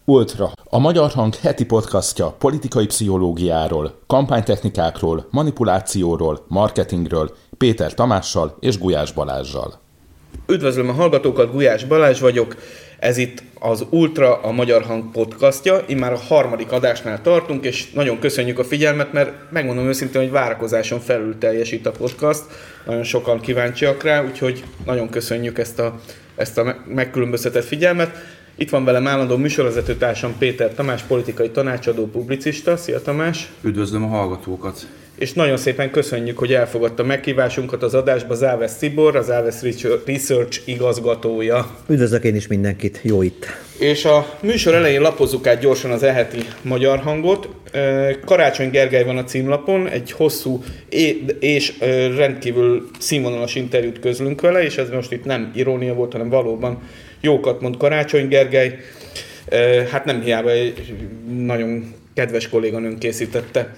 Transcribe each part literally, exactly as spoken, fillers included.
Ultra, a Magyar Hang heti podcastja politikai pszichológiáról, kampánytechnikákról, manipulációról, marketingről, Péter Tamással és Gulyás Balázssal. Üdvözlöm a hallgatókat, Gulyás Balázs vagyok, ez itt az Ultra, a Magyar Hang podcastja, immár a harmadik adásnál tartunk, és nagyon köszönjük a figyelmet, mert megmondom őszintén, hogy várakozáson felül teljesít a podcast, nagyon sokan kíváncsiak rá, úgyhogy nagyon köszönjük ezt a, ezt a megkülönböztetett figyelmet. Itt van velem állandó műsorvezetőtársam Péter Tamás, politikai tanácsadó, publicista. Szia Tamás! Üdvözlöm a hallgatókat! És nagyon szépen köszönjük, hogy elfogadta meghívásunkat az adásba Závesz Tibor, az Závesz Research igazgatója. Üdvözlök én is mindenkit, jó itt! És a műsor elején lapozzuk át gyorsan az e-heti Magyar Hangot. Karácsony Gergely van a címlapon, egy hosszú és rendkívül színvonalas interjút közlünk vele, és ez most itt nem irónia volt, hanem valóban jókat mond Karácsony Gergely. Hát nem hiába egy nagyon kedves kolléganőnk készítette.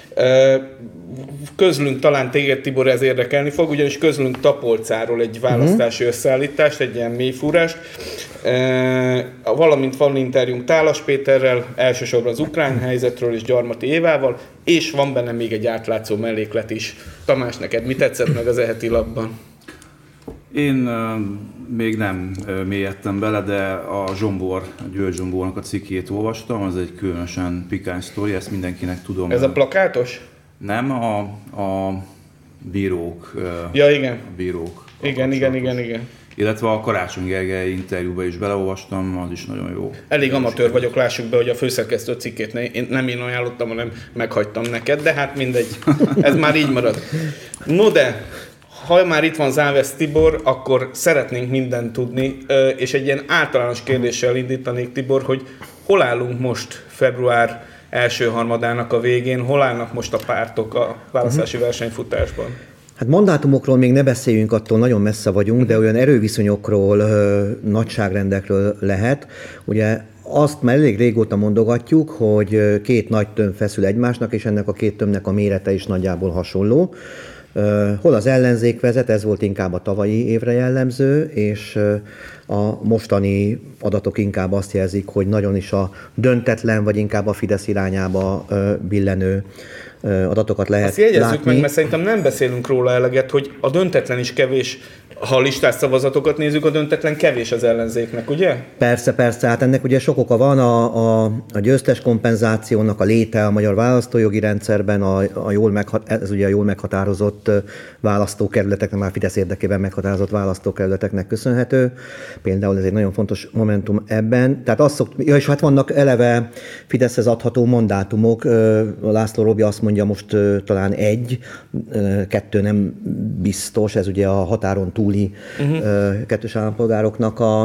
Közlünk talán téged, Tibor, ez érdekelni fog, ugyanis közlünk Tapolcáról egy választási uh-huh. összeállítást, egy ilyen mélyfúrást. Valamint van interjúnk Tálas Péterrel, elsősorban az ukrán helyzetről és Gyarmati Évával, és van benne még egy átlátszó melléklet is. Tamás, neked mi tetszett meg az e-heti lapban? Én uh, még nem uh, mélyedtem bele, de a Zsombor, a György Zsombornak a cikkét olvastam, az egy különösen pikáns sztori, ezt mindenkinek tudom. Ez a plakátos? Nem, a, a bírók. Uh, ja, igen. A bírók. Igen, igen, igen, igen. Illetve a Karácsony Gergely interjúba is beleolvastam, az is nagyon jó. Elég amatőr vagyok, lássuk be, hogy a főszerkesztő cikkét ne, én, nem én ajánlottam, hanem meghagytam neked, de hát mindegy, ez már így marad. No de, ha már itt van Závesz Tibor, akkor szeretnénk mindent tudni, és egy ilyen általános kérdéssel indítanék, Tibor, hogy hol állunk most február első harmadának a végén, hol állnak most a pártok a választási versenyfutásban? Hát mandátumokról még ne beszéljünk, attól nagyon messze vagyunk, de olyan erőviszonyokról, nagyságrendekről lehet. Ugye azt már elég régóta mondogatjuk, hogy két nagy tömb feszül egymásnak, és ennek a két tömbnek a mérete is nagyjából hasonló. Hol az ellenzék vezet, ez volt inkább a tavalyi évre jellemző, és a mostani adatok inkább azt jelzik, hogy nagyon is a döntetlen, vagy inkább a Fidesz irányába billenő adatokat lehet azt jegyezzük látni. meg, mert szerintem nem beszélünk róla eleget, hogy a döntetlen is kevés. Ha a listás szavazatokat nézzük, a döntetlen kevés az ellenzéknek, ugye? Persze, persze. Hát ennek ugye sok oka van. A, a, a győztes kompenzációnak a léte a magyar választójogi rendszerben, a, a jól meghat, ez ugye a jól meghatározott választókerületeknek, már Fidesz érdekében meghatározott választókerületeknek köszönhető. Például ez egy nagyon fontos momentum ebben. Tehát azt szokt, ja, és hát vannak eleve Fideszhez adható mandátumok. László Robi azt mondja most talán egy, kettő nem biztos, ez ugye a határon túli uh-huh. kettős állampolgároknak a,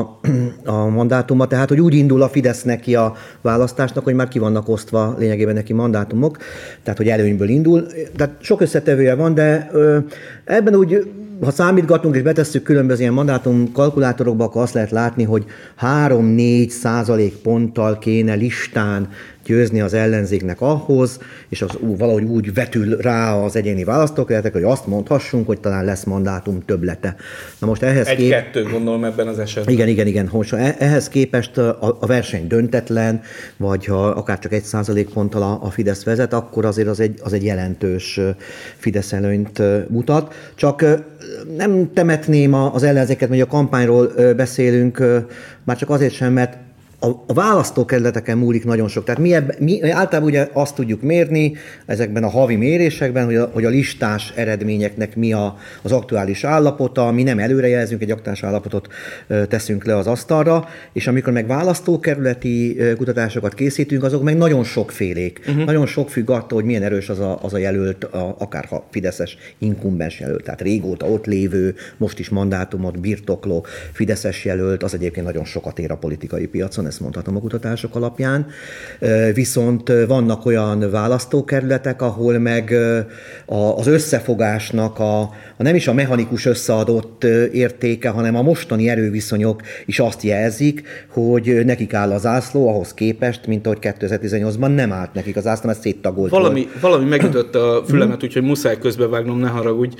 a mandátuma. Tehát, hogy úgy indul a Fidesz neki a választásnak, hogy már ki vannak osztva lényegében neki mandátumok, tehát, hogy előnyből indul. Tehát sok összetevője van, de ebben úgy, ha számítgatunk és betesszük különböző ilyen mandátum kalkulátorokba, akkor azt lehet látni, hogy három-négy százalék ponttal kéne listán győzni az ellenzéknek ahhoz, és az ú, valahogy úgy vetül rá az egyéni választókerületek, hogy azt mondhassunk, hogy talán lesz mandátum többlete. Na most ehhez Egy-kettő kép... gondolom ebben az esetben. Igen, igen, igen. Most ehhez képest a, a verseny döntetlen, vagy ha akár csak egy százalék ponttal a, a Fidesz vezet, akkor azért az egy, az egy jelentős Fidesz előnyt mutat. Csak nem temetném az ellenzéket, hogy a kampányról beszélünk, már csak azért sem, mert A, a választókerületeken múlik nagyon sok. Tehát mi, ebbe, mi általában ugye azt tudjuk mérni ezekben a havi mérésekben, hogy a, hogy a listás eredményeknek mi a, az aktuális állapota, mi nem előrejelzünk, egy aktuális állapotot ö, teszünk le az asztalra, és amikor meg választókerületi ö, kutatásokat készítünk, azok meg nagyon sokfélék. Uh-huh. Nagyon sok függ attól, hogy milyen erős az a, az a jelölt, a, akár ha fideszes inkumbens jelölt, tehát régóta ott lévő, most is mandátumot birtokló fideszes jelölt, az egyébként nagyon sokat ér a politikai piacon, ezt mondhatom a kutatások alapján. Viszont vannak olyan választókerületek, ahol meg az összefogásnak a, a nem is a mechanikus összeadott értéke, hanem a mostani erőviszonyok is azt jelzik, hogy nekik áll a zászló ahhoz képest, mint ahogy kétezer-tizennyolcban nem állt nekik az zászló, mert széttagolt valami, valami megütött a fülemet, úgyhogy muszáj közbevágnom, ne haragudj.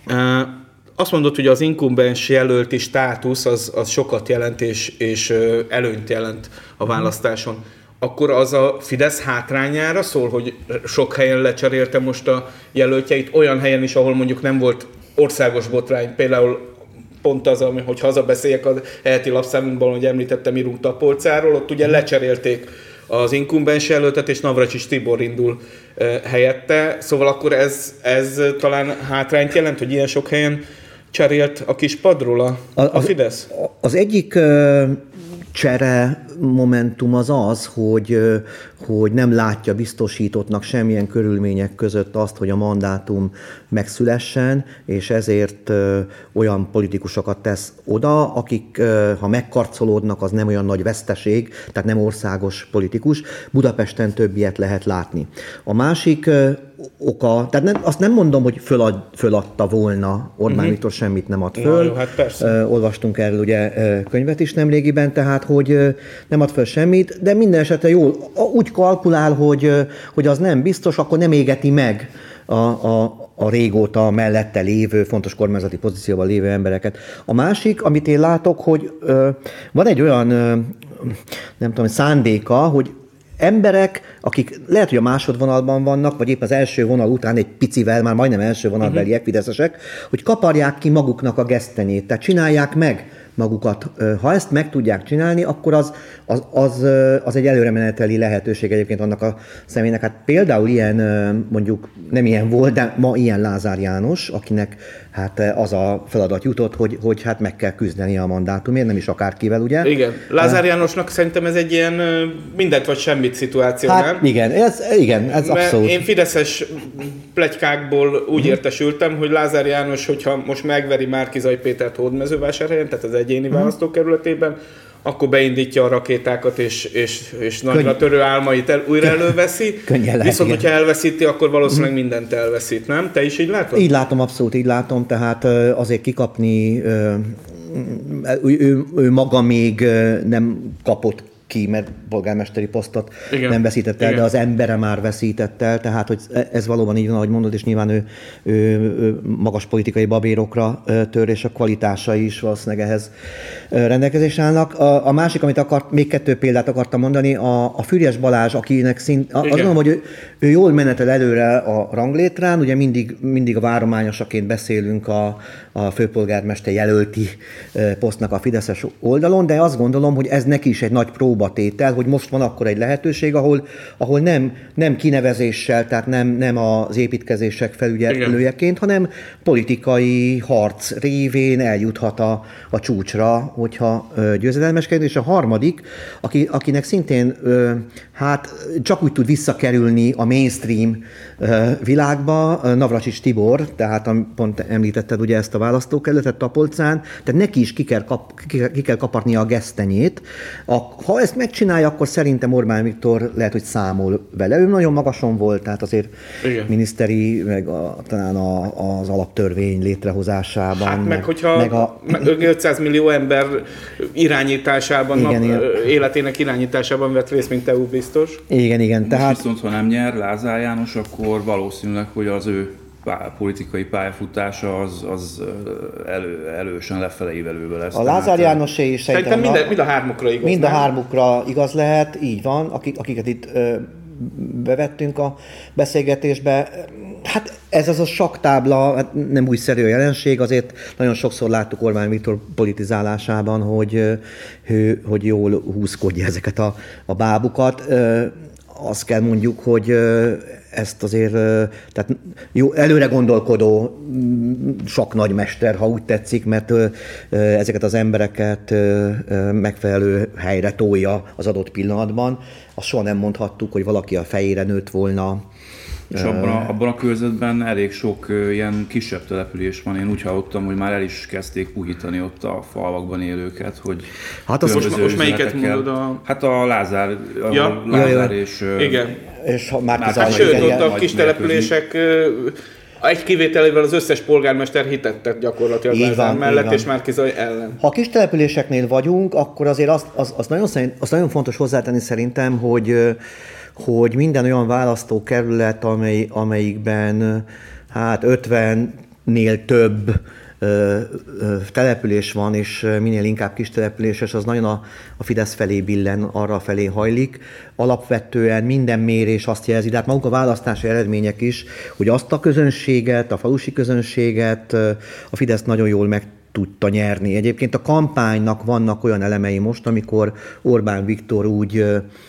Azt mondod, hogy az inkumbens jelölti státusz az, az sokat jelent és, és előnyt jelent a választáson. akkor az a Fidesz hátrányára szól, hogy sok helyen lecserélte most a jelöltjeit, olyan helyen is, ahol mondjuk nem volt országos botrány, például pont az, ami, hogy hazabeszéljek a heti lapszámunkban, hogy említettem Irunk Tapolcáról, ott ugye lecserélték az inkumbens jelöltet, és Navracsics Tibor indul e, helyette. Szóval akkor ez, ez talán hátrányt jelent, hogy ilyen sok helyen cserélt a kis padról a, a, a Fidesz? Az, az egyik uh, csere momentum az az, hogy, uh, hogy nem látja biztosítottnak semmilyen körülmények között azt, hogy a mandátum megszülessen, és ezért uh, olyan politikusokat tesz oda, akik, uh, ha megkarcolódnak, az nem olyan nagy veszteség, tehát nem országos politikus. Budapesten több ilyet lehet látni. A másik uh, oka, tehát nem, azt nem mondom, hogy fölad, föladta volna Orbán uh-huh. Viktor, semmit nem ad föl. Jó, hát persze. Uh, olvastunk erről ugye uh, könyvet is nemrégiben, tehát hogy uh, nem ad föl semmit, de minden esetre jól úgy kalkulál, hogy, uh, hogy az nem biztos, akkor nem égeti meg a, a, a régóta mellette lévő, fontos kormányzati pozícióban lévő embereket. A másik, amit én látok, hogy uh, van egy olyan, uh, nem tudom, szándéka, hogy emberek, akik lehet, hogy a másodvonalban vannak, vagy épp az első vonal után egy picivel, már majdnem első vonalbeliek, uh-huh. fideszesek, hogy kaparják ki maguknak a gesztenyét, tehát csinálják meg magukat. Ha ezt meg tudják csinálni, akkor az, az, az, az egy előremeneteli lehetőség egyébként annak a személynek. Hát például ilyen, mondjuk nem ilyen volt, de ma ilyen Lázár János, akinek hát az a feladat jutott, hogy, hogy hát meg kell küzdeni a mandátumért, nem is akárkivel, ugye? Igen. Lázár Jánosnak szerintem ez egy ilyen mindent vagy semmit szituáció, hát, nem? Igen, ez, igen, ez Mert abszolút. Én fideszes pletykákból úgy hmm. értesültem, hogy Lázár János, hogyha most megveri Márki-Zay Pétert Hódmezővásárhelyen, tehát az egyéni hmm. választókerületében, akkor beindítja a rakétákat, és, és, és nagyra Könny... törő álmait el, újra előveszi. Lehet, Viszont, igen. hogyha elveszíti, akkor valószínűleg hmm. mindent elveszít, nem? Te is így látod? Így látom, abszolút így látom, tehát azért kikapni, ő, ő, ő maga még nem kapott ki, mert polgármesteri posztot igen. nem veszített el, igen. de az embere már veszített el, tehát hogy ez valóban így van, ahogy mondod, és nyilván ő, ő, ő magas politikai babérokra tör, és a kvalitásai is valószínűleg ehhez rendelkezésre állnak. A, a másik, amit akart, még kettő példát akartam mondani, a, a Füriyes Balázs, akinek szint, azt gondolom, hogy ő, ő jól menetel előre a ranglétrán, ugye mindig, mindig a várományosaként beszélünk a, a főpolgármester jelölti posztnak a fideszes oldalon, de azt gondolom, hogy ez neki is egy nagy próbatétel, hogy most van akkor egy lehetőség, ahol, ahol nem, nem kinevezéssel, tehát nem, nem az építkezések felügyelőjeként, hanem politikai harc révén eljuthat a, a csúcsra, hogyha győzedelmeskedik. És a harmadik, aki, akinek szintén hát csak úgy tud visszakerülni a mainstream világba, Navracsics Tibor, tehát pont említetted ugye ezt a választókerületet Tapolcán, tehát neki is ki kell, kap, ki kell kaparnia a gesztenyét. A, ha ezt megcsinálja, akkor szerintem Orbán Viktor lehet, hogy számol vele. Ő nagyon magason volt, tehát azért igen. miniszteri, meg a, talán a, az alaptörvény létrehozásában. Hát meg, meg hogyha meg a, ötszáz millió ember irányításában, igen, nap, életének irányításában vett részt, mint E U biztos. Igen, igen. Most tehát... viszont, ha nem nyer Lázár János, akkor valószínűleg, hogy az ő pálya, politikai pályafutása az, az elő, elősen lefele ívelőbe lesz. A Lázár Jánosé is szerintem mind, mind a hármukra igaz. Mind a hármukra igaz lehet, így van, akik, akiket itt ö, bevettünk a beszélgetésbe. Hát ez az a saktábla, hát nem újszerű a jelenség, azért nagyon sokszor láttuk Orbán Viktor politizálásában, hogy, hogy jól húzkodja ezeket a, a bábukat. Azt kell mondjuk, hogy ezt azért, tehát jó, előre gondolkodó sok nagymester, ha úgy tetszik, mert ezeket az embereket megfelelő helyre tolja az adott pillanatban. Azt soha nem mondhattuk, hogy valaki a fejére nőtt volna. És abban a, abban a körzetben elég sok uh, ilyen kisebb település van. Én úgy hallottam, hogy már el is kezdték puhítani ott a falvakban élőket, hogy hát az most, most melyiket mondod a... Hát a Lázár, a ja. Lázár ja, ja. és... Igen. És már hát sőt, ott a kis települések egy kivételével az összes polgármester hitet tett gyakorlatilag Lázár mellett, és Márki-Zay ellen. Ha a kis településeknél vagyunk, akkor azért azt, az, az nagyon, azt nagyon fontos hozzátenni szerintem, hogy hogy minden olyan választókerület, amely, amelyikben hát ötvennél több ö, ö, település van, és minél inkább kis településes, az nagyon a, a Fidesz felé billen, arra felé hajlik. Alapvetően minden mérés azt jelzi, de hát maguk a választási eredmények is, hogy azt a közönséget, a falusi közönséget a Fidesz nagyon jól meg tudta nyerni. Egyébként a kampánynak vannak olyan elemei most, amikor Orbán Viktor úgy,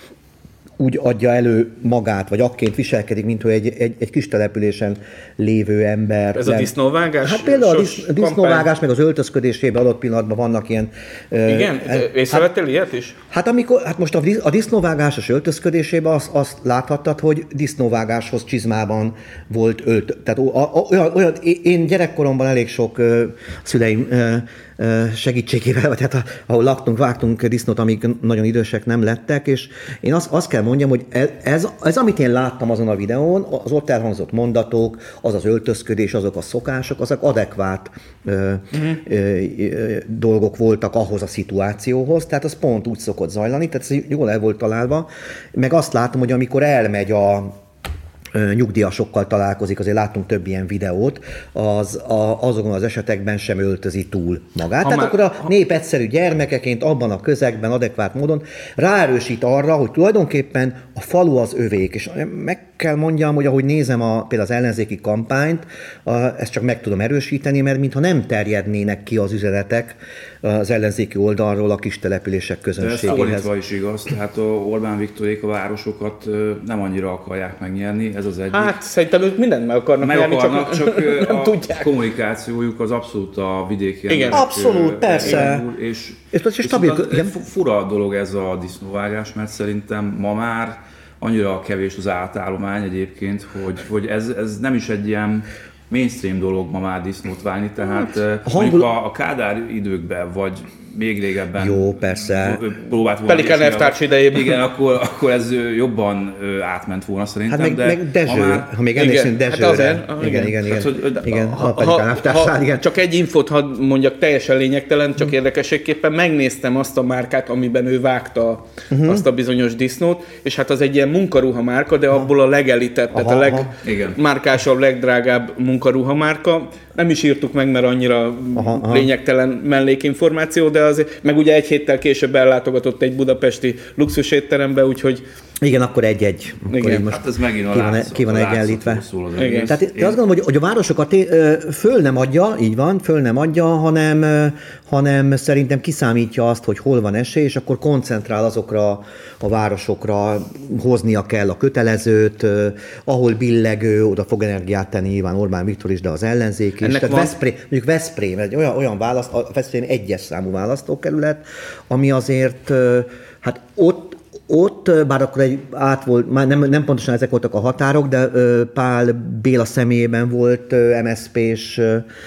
úgy adja elő magát, vagy akként viselkedik, mint hogy egy, egy, egy kis településen lévő ember. Ez a disznóvágás? Hát például a disz, disznóvágás, meg az öltözködésében adott pillanatban vannak ilyen... Igen? Uh, észrevettél hát, ilyet is? Hát, amikor, hát most a, a disznóvágásos öltözködésében azt, azt láthattad, hogy disznóvágáshoz csizmában volt ölt. Tehát olyan, olyan, én gyerekkoromban elég sok uh, szüleim uh, segítségével, vagy hát ahol laktunk, vágtunk disznót, amíg nagyon idősek nem lettek, és én azt, azt kell mondjam, hogy ez, ez, amit én láttam azon a videón, az ott elhangzott mondatok, az az öltözködés, azok a szokások, azok adekvát uh-huh. ö, ö, dolgok voltak ahhoz a szituációhoz, tehát az pont úgy szokott zajlani, tehát ez jól el volt találva, meg azt látom, hogy amikor elmegy a nyugdíjasokkal találkozik, azért láttunk több ilyen videót, az a, azokon az esetekben sem öltözi túl magát. Ha Tehát már, akkor a nép egyszerű gyermekeként abban a közegben, adekvát módon ráerősít arra, hogy tulajdonképpen a falu az övék. És meg kell mondjam, hogy ahogy nézem a, például az ellenzéki kampányt, a, ezt csak meg tudom erősíteni, mert mintha nem terjednének ki az üzenetek az ellenzéki oldalról a kis települések közönségéhez. De ez fordítva is igaz, tehát a Orbán Viktorék a városokat nem annyira akarják megnyerni, ez az egyik. Hát szerintem ők mindent meg akarnak meg nyerni, akarnak, csak, csak nem a tudják. Kommunikációjuk az abszolút a vidéki Igen. emberek. Abszolút, persze. És, és, és, és stabil, az, fura dolog ez a disznóvágás, mert szerintem ma már annyira kevés az átállomány egyébként, hogy, hogy ez, ez nem is egy ilyen mainstream dolog ma már disznót vágni, tehát a, hangul... a, a Kádár időkben, vagy még régebben jó, persze. próbált volna. Pelikán elvtárs idejében. Igen, akkor, akkor ez jobban átment volna szerintem. Hát meg, de meg Dezső, már... ha még emlékszünk Dezsőre. Hát azért, igen, igen, igen, igen. Tehát, hogy, igen ha, a Pelikán elvtársnál, igen. Csak egy infót hadd mondjak, teljesen lényegtelen, csak hmm. érdekességképpen megnéztem azt a márkát, amiben ő vágta uh-huh. azt a bizonyos disznót, és hát az egy ilyen munkaruha márka, de abból a legelitett, tehát a legmárkásabb, legdrágább munkaruha márka. Nem is írtuk meg, mert annyira aha, aha. lényegtelen mellékinformáció, de azért, meg ugye egy héttel később ellátogatott egy budapesti luxus étterembe, úgyhogy... Igen, akkor egy-egy. Akkor most hát ez megint a ki van, látszat, ki van egyenlítve. Igen. Tehát én azt gondolom, hogy, hogy a városokat föl nem adja, így van, föl nem adja, hanem, hanem szerintem kiszámítja azt, hogy hol van esély, és akkor koncentrál azokra a városokra, hoznia kell a kötelezőt, ahol billegő, oda fog energiát tenni nyilván Orbán Viktor is, de az ellenzék is. Tehát van... Veszprém, mondjuk Veszprém, egy olyan, olyan választ, a Veszprém egyes számú választókerület, ami azért, hát ott Ott, bár akkor egy át volt, már nem, nem pontosan ezek voltak a határok, de Pál Béla személyében volt em es zé pés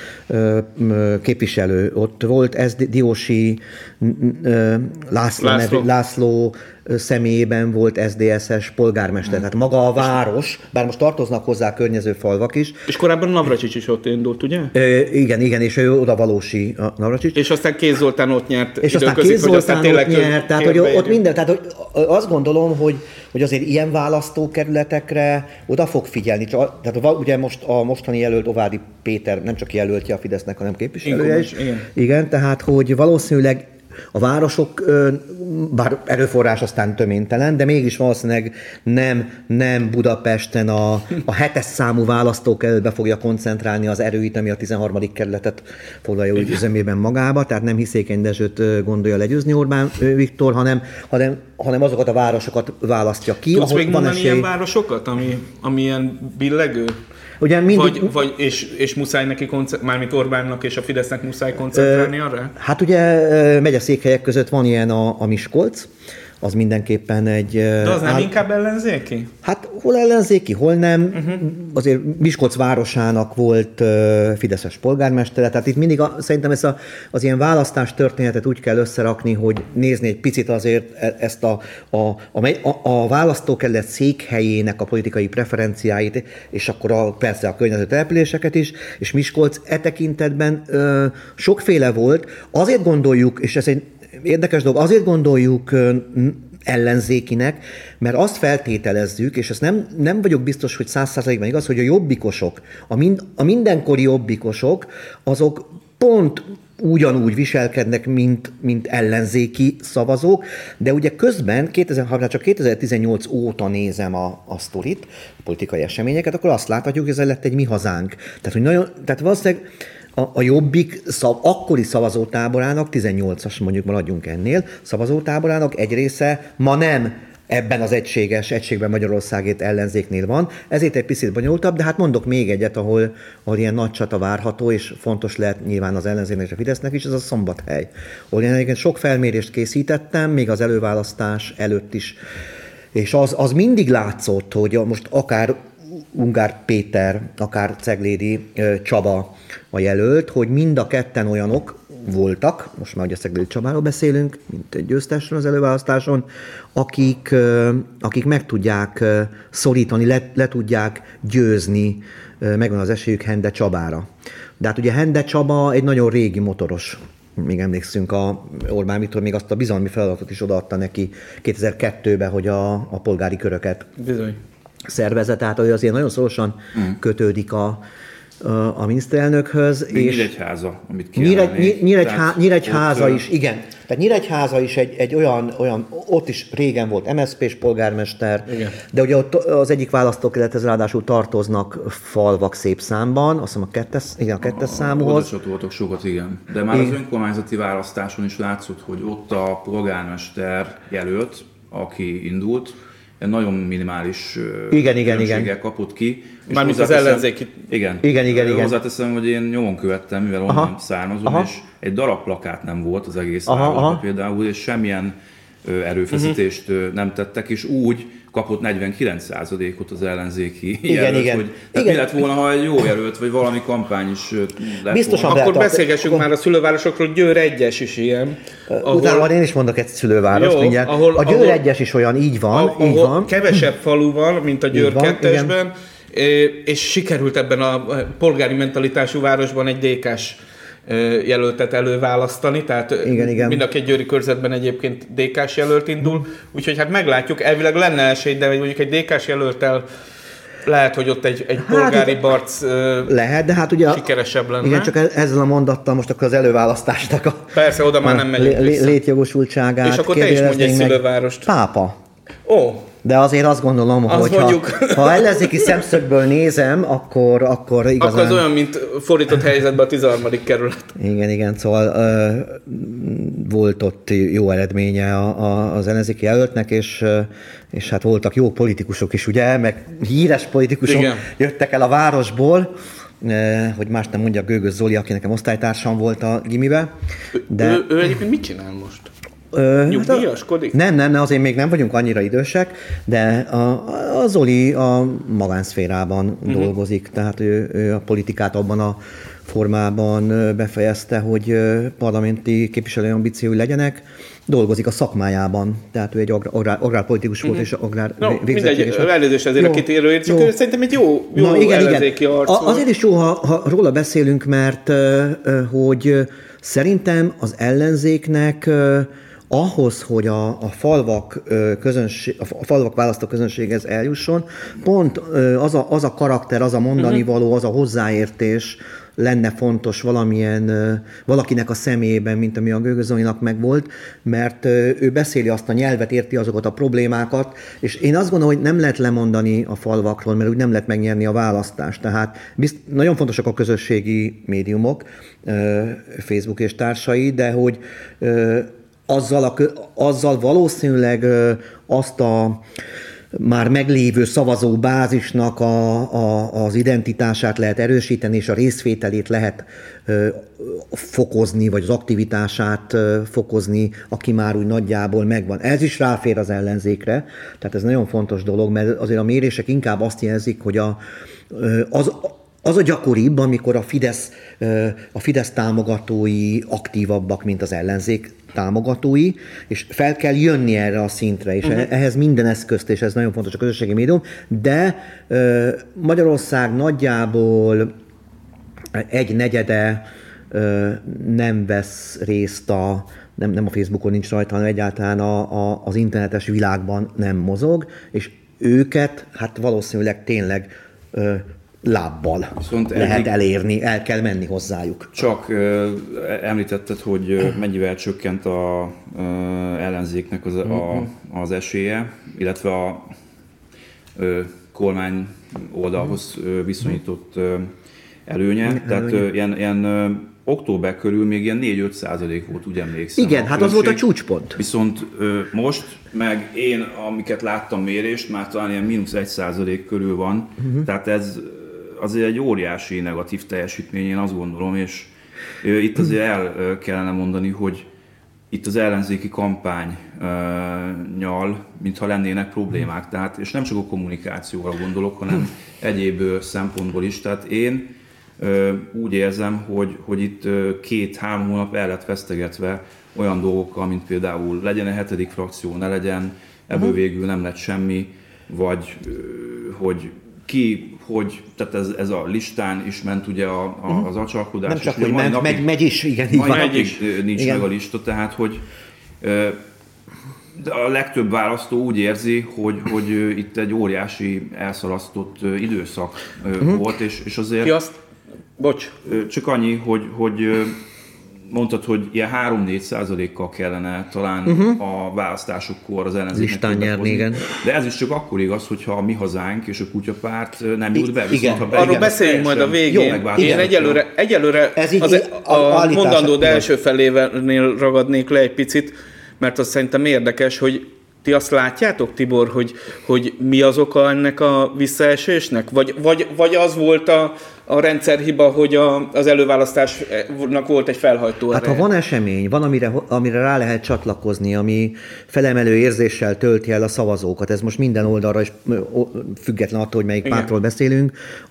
képviselő. Ott volt ez Diósi László, László. Nevi, László személyében volt es zé dé es-es polgármester. Hmm. Tehát maga a város, bár most tartoznak hozzá környező falvak is. És korábban Navracsics is ott indult, ugye? Ö, igen, igen, és ő oda valósi a Navracsics. És aztán Kéz Zoltán ott nyert. És aztán Kéz Zoltán ott nyert, tehát hogy ott minden, tehát hogy azt gondolom, hogy, hogy azért ilyen választókerületekre oda fog figyelni. Tehát ugye most a mostani jelölt Ovádi Péter nem csak jelöltje a Fidesznek, hanem képviselője is. Igen. igen, tehát hogy valószínűleg a városok, bár erőforrás aztán töménytelen, de mégis valószínűleg nem, nem Budapesten a, a hetes számú választókerületbe fogja koncentrálni az erőit, ami a tizenharmadik kerületet foglalja úgy üzemében magába, tehát nem Hiszékeny Dezsőt gondolja legyőzni Orbán Viktor, hanem, hanem, hanem azokat a városokat választja ki. Tudsz még mondani esély... ilyen városokat, ami, ami ilyen billegő? Ugye mindig... Vagy, vagy és, és muszáj neki, mármint Orbánnak és a Fidesznek muszáj koncentrálni arra? Hát ugye megyeszékhelyek között van ilyen a, a Miskolc, az mindenképpen egy... De az nem áll... inkább ellenzéki? Hát hol ellenzéki, hol nem. Uh-huh. Azért Miskolc városának volt uh, fideszes polgármestere, tehát itt mindig a, szerintem ezt a, az ilyen választás történetet úgy kell összerakni, hogy nézni egy picit azért ezt a, a, a, a, a választókerület székhelyének a politikai preferenciáit, és akkor a, persze a környező településeket is, és Miskolc e tekintetben uh, sokféle volt. Azért gondoljuk, és ez egy érdekes dolog, azért gondoljuk ellenzékinek, mert azt feltételezzük, és ezt nem, nem vagyok biztos, hogy száz százalékban igaz, hogy a jobbikosok, a, mind, a mindenkori jobbikosok, azok pont ugyanúgy viselkednek, mint, mint ellenzéki szavazók, de ugye közben, kétezer-harminc, csak kétezer-tizennyolc óta nézem a, a sztorit, a politikai eseményeket, akkor azt láthatjuk, hogy ez lett egy mi hazánk. Tehát, hogy nagyon, tehát valószínűleg a, a Jobbik szav, akkori szavazótáborának, tizennyolcas mondjuk maradjunk ennél, szavazótáborának egy része ma nem ebben az egységes, egységben Magyarországét ellenzéknél van. Ezért egy picit bonyolultabb, de hát mondok még egyet, ahol, ahol ilyen nagy csata várható, és fontos lehet nyilván az ellenzéknek és a Fidesznek is, ez a Szombathely. Ahol én sok felmérést készítettem, még az előválasztás előtt is. És az, az mindig látszott, hogy most akár Ungár Péter, akár Ceglédi Csaba a jelölt, hogy mind a ketten olyanok voltak, most már ugye Ceglédi Csabáról beszélünk, mint egy győztesről az előválasztáson, akik, akik meg tudják szorítani, le, le tudják győzni, megvan az esélyük Hende Csabára. De hát ugye Hende Csaba egy nagyon régi motoros, még emlékszünk, a Orbán Viktor még azt a bizalmi feladatot is odaadta neki kétezer-kettőben, hogy a, a polgári köröket Bizony. szervezet, tehát azért nagyon szorosan mm. kötődik a, a, a miniszterelnökhöz. Még és Nyíregyháza, amit Nyíregy, Nyíregyhá, Nyíregyháza is, igen. Tehát Nyíregyháza is egy, egy olyan, olyan, ott is régen volt em es zé pés polgármester, igen. De ugye ott az egyik választókerülethez ráadásul tartoznak falvak szép számban, azt hiszem a kettes, igen, a kettes a, számuhoz. Oda voltak sokat, igen. De már igen. Az önkormányzati választáson is látszott, hogy ott a polgármester jelölt, aki indult, nagyon minimális igen, igen, igen. kapott ki. Mármint az ellenzéki. Igen. Igen, igen, igen. Hozzáteszem, hogy én nyomon követtem, mivel aha. onnan származom, aha. és egy darab plakát nem volt az egész városban például, és semmilyen erőfeszítést uh-huh. nem tettek, és úgy kapott negyvenkilenc százalékot az ellenzéki igen, jelölt, igen. hogy tehát mi lett volna, ha egy jó jelölt, vagy valami kampány is lett biztosan volna. Akkor beszélgessünk akkor... már a szülővárosokról, Győr egyes is ilyen. Ahol... Utána én is mondok egy szülővárost, mindjárt. Ahol, a Győr ahol... egyes is olyan, így van, ahol így van. Kevesebb falu van, mint a Győr kettesben, és sikerült ebben a polgári mentalitású városban egy dé ká-s jelöltet előválasztani, tehát igen, igen. mind a két győri körzetben egyébként dé ká-s jelölt indul, úgyhogy hát meglátjuk, elvileg lenne esély, de mondjuk egy dé ká-s jelölttel lehet, hogy ott egy, egy hát, polgári barc lehet, de hát ugye sikeresebb lenne. Igen, csak ezzel a mondattal most akkor az előválasztásnak a persze, oda már nem megyünk vissza. Létjogosultságát. És akkor te is mondj egy szülővárost. Pápa. Ó. De azért azt gondolom, az hogy ha, ha ellenzéki szemszögből nézem, akkor, akkor igazán... Akkor az olyan, mint fordított helyzetben a tizenharmadik kerület. Igen, igen, szóval ö, volt ott jó eredménye a, a, az ellenzéki jelöltnek, és, és hát voltak jó politikusok is, ugye, meg híres politikusok igen. jöttek el a városból, hogy más nem mondja, Gőgös Zoli, aki nekem osztálytársam volt a gimibe. De... Ő, ő egyébként mit csinál most? Nyugdíjaskodik? Nem, nem, azért még nem vagyunk annyira idősek, de a, a Zoli a magánszférában uh-huh. dolgozik, tehát ő, ő a politikát abban a formában befejezte, hogy parlamenti képviselői ambíciói legyenek, dolgozik a szakmájában, tehát ő egy agrár, agrárpolitikus volt, uh-huh. és agrár no, végzettség. Mindegy, elnézést ezért jó, a kitérőért, csak jó. Szerintem egy jó, jó Na, igen, ellenzéki arc. A, azért is jó, ha, ha róla beszélünk, mert hogy szerintem az ellenzéknek ahhoz, hogy a, a, falvak közönség, a falvak választó közönséghez eljusson, pont az a, az a karakter, az a mondani való, az a hozzáértés lenne fontos valamilyen, valakinek a személyében, mint ami a Gőgös Zolinak megvolt, mert ő beszéli azt a nyelvet, érti azokat a problémákat, és én azt gondolom, hogy nem lehet lemondani a falvakról, mert úgy nem lehet megnyerni a választást. Tehát bizt, nagyon fontosak a közösségi médiumok, Facebook és társai, de hogy azzal, a, azzal valószínűleg azt a már meglévő szavazóbázisnak a, a, az identitását lehet erősíteni, és a részvételét lehet ö, fokozni, vagy az aktivitását ö, fokozni, aki már úgy nagyjából megvan. Ez is ráfér az ellenzékre, tehát ez nagyon fontos dolog, mert azért a mérések inkább azt jelzik, hogy a, az, az a gyakoribb, amikor a Fidesz, a Fidesz támogatói aktívabbak, mint az ellenzék támogatói, és fel kell jönni erre a szintre, és uh-huh. ehhez minden eszközt, és ez nagyon fontos a közösségi médium, de Magyarország nagyjából egy negyede nem vesz részt a, nem, nem a Facebookon nincs rajta, hanem egyáltalán a, a, az internetes világban nem mozog, és őket hát valószínűleg tényleg lábbal Viszont lehet eddig elérni, el kell menni hozzájuk. Csak ö, említetted, hogy ö, mennyivel csökkent a ö, ellenzéknek az, a, az esélye, illetve a ö, kormány oldalhoz ö, viszonyított ö, előnye. előnye. Tehát ö, ilyen, ilyen ö, október körül még ilyen négy-öt százalék volt, úgy emlékszem. Igen, hát az volt a csúcspont. Viszont ö, most, meg én, amiket láttam mérést, már talán ilyen mínusz egy százalék körül van, uh-huh. tehát ez azért egy óriási negatív teljesítmény, én azt gondolom, és ö, itt azért el kellene mondani, hogy itt az ellenzéki kampánynyal, mintha lennének problémák, tehát, és nem csak a kommunikációra gondolok, hanem egyéb szempontból is. Tehát én ö, úgy érzem, hogy, hogy itt két-három hónap el lett vesztegetve olyan dolgokkal, mint például legyen a hetedik frakció, ne legyen, ebből végül nem lett semmi, vagy ö, hogy ki, hogy, tehát ez, ez a listán is ment ugye a, a, az acsalkodás. Nem csak, hogy ment, napig, megy, megy is, igen. Így mai van. napig nincs igen. meg a lista, tehát hogy de a legtöbb választó úgy érzi, hogy, hogy itt egy óriási elszalasztott időszak uh-huh. volt, és, és azért... Ki azt? Bocs. Csak annyi, hogy, hogy mondtad, hogy ilyen három-négy százalékkal kellene talán uh-huh. a választásokkor az ellenzéknek listán nyerni, igen. De ez is csak akkor igaz, hogyha a Mi Hazánk és a Kutyapárt nem jut be. Igen. Ha be arról beszéljünk majd a végén. Jó, én egyelőre, egyelőre ez így, az, a, a mondandód első felénél ragadnék le egy picit, mert az szerintem érdekes, hogy ti azt látjátok, Tibor, hogy, hogy mi az oka ennek a visszaesésnek? Vagy, vagy, vagy az volt a, a rendszerhiba, hogy a, az előválasztásnak volt egy felhajtó ereje? Hát ha van esemény, van amire, amire rá lehet csatlakozni, ami felemelő érzéssel tölti el a szavazókat, ez most minden oldalra is független attól, hogy melyik Igen. pártról beszélünk,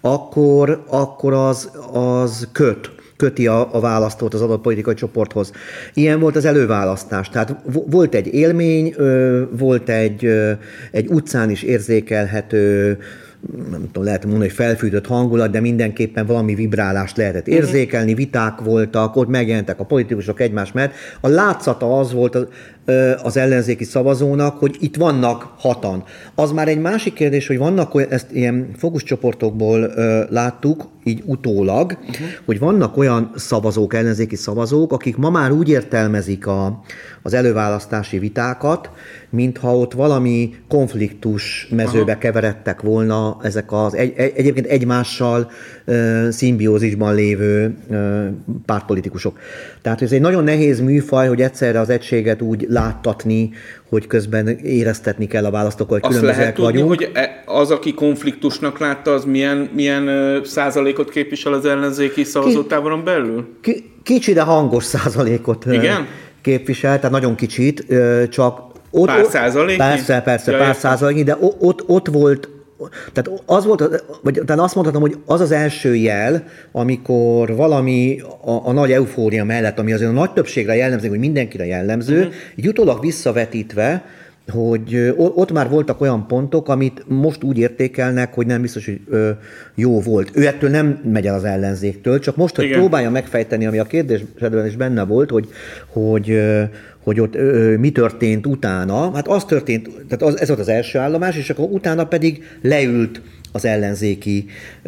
akkor, akkor az, az köt. köti a, a választót az adott politikai csoporthoz. Ilyen volt az előválasztás. Tehát volt egy élmény, volt egy, egy utcán is érzékelhető, nem tudom, lehet mondani, hogy felfűtött hangulat, de mindenképpen valami vibrálást lehetett érzékelni, viták voltak, ott megjelentek a politikusok egymás mellett. A látszata az volt az, az ellenzéki szavazónak, hogy itt vannak hatan. Az már egy másik kérdés, hogy vannak olyan, ezt ilyen fókuszcsoportokból láttuk, így utólag, uh-huh. hogy vannak olyan szavazók, ellenzéki szavazók, akik ma már úgy értelmezik a, az előválasztási vitákat, mintha ott valami konfliktus mezőbe Aha. keveredtek volna ezek az egy, egy, egyébként egymással uh, szimbiózisban lévő uh, pártpolitikusok. Tehát ez egy nagyon nehéz műfaj, hogy egyszerre az egységet úgy láttatni, hogy közben éreztetni kell a választókkal, hogy különbözőek vagyunk. Azt lehet tudni, hogy az, aki konfliktusnak látta, az milyen, milyen uh, százalékot képvisel az ellenzéki szavazótáboron belül? Ki, kicsi, de hangos százalékot Igen? képvisel, tehát nagyon kicsit, csak ott, pár százalék? Persze, persze, ja, pár százalék, de ott, ott volt, tehát az volt, vagy tehát azt mondhatom, hogy az az első jel, amikor valami a, a nagy eufória mellett, ami azért a nagy többségre jellemző, hogy mindenkire jellemző, uh-huh. így utólag visszavetítve, hogy ott már voltak olyan pontok, amit most úgy értékelnek, hogy nem biztos, hogy jó volt. Ő ettől nem megy el az ellenzéktől, csak most, hogy Igen. próbálja megfejteni, ami a kérdésben is benne volt, hogy, hogy, hogy ott mi történt utána. Hát az történt, tehát az, ez volt az első állomás, és akkor utána pedig leült az ellenzéki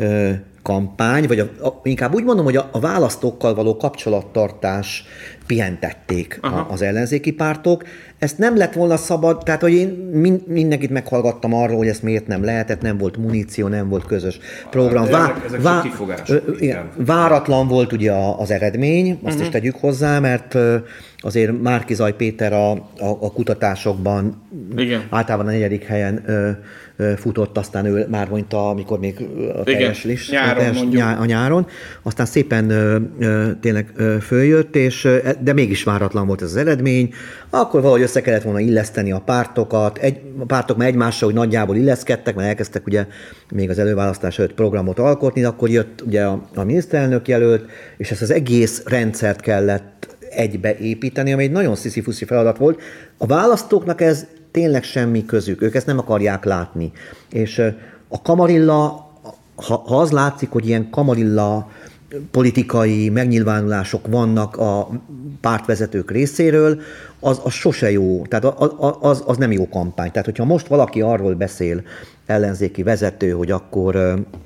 kampány, vagy a, a, inkább úgy mondom, hogy a, a választókkal való kapcsolattartás pihentették a, az ellenzéki pártok. Ezt nem lett volna szabad, tehát hogy én min, mindenkit meghallgattam arról, hogy ezt miért nem lehetett, nem volt muníció, nem volt közös program. Vá, ezek, ezek vá, kifogások, váratlan volt ugye az eredmény, azt uh-huh. is tegyük hozzá, mert azért Márki-Zay Péter a, a, a kutatásokban Igen. általában a negyedik helyen ö, ö, futott, aztán ő már mondta, amikor még a teljes list, nyáron, a, teljes, nyá, a nyáron, aztán szépen ö, ö, tényleg ö, följött, és, de mégis váratlan volt ez az eredmény, akkor valahogy össze kellett volna illeszteni a pártokat, egy, a pártok már egymással, hogy nagyjából illeszkedtek, mert elkezdtek ugye még az előválasztás előtt programot alkotni, akkor jött ugye a, a miniszterelnök jelölt, és ezt az egész rendszert kellett egybeépíteni, ami egy nagyon sziszifuszi feladat volt. A választóknak ez tényleg semmi közük, ők ezt nem akarják látni. És a kamarilla, ha, ha az látszik, hogy ilyen kamarilla politikai megnyilvánulások vannak a pártvezetők részéről, az, az sose jó, tehát az, az nem jó kampány. Tehát, hogyha most valaki arról beszél, ellenzéki vezető, hogy akkor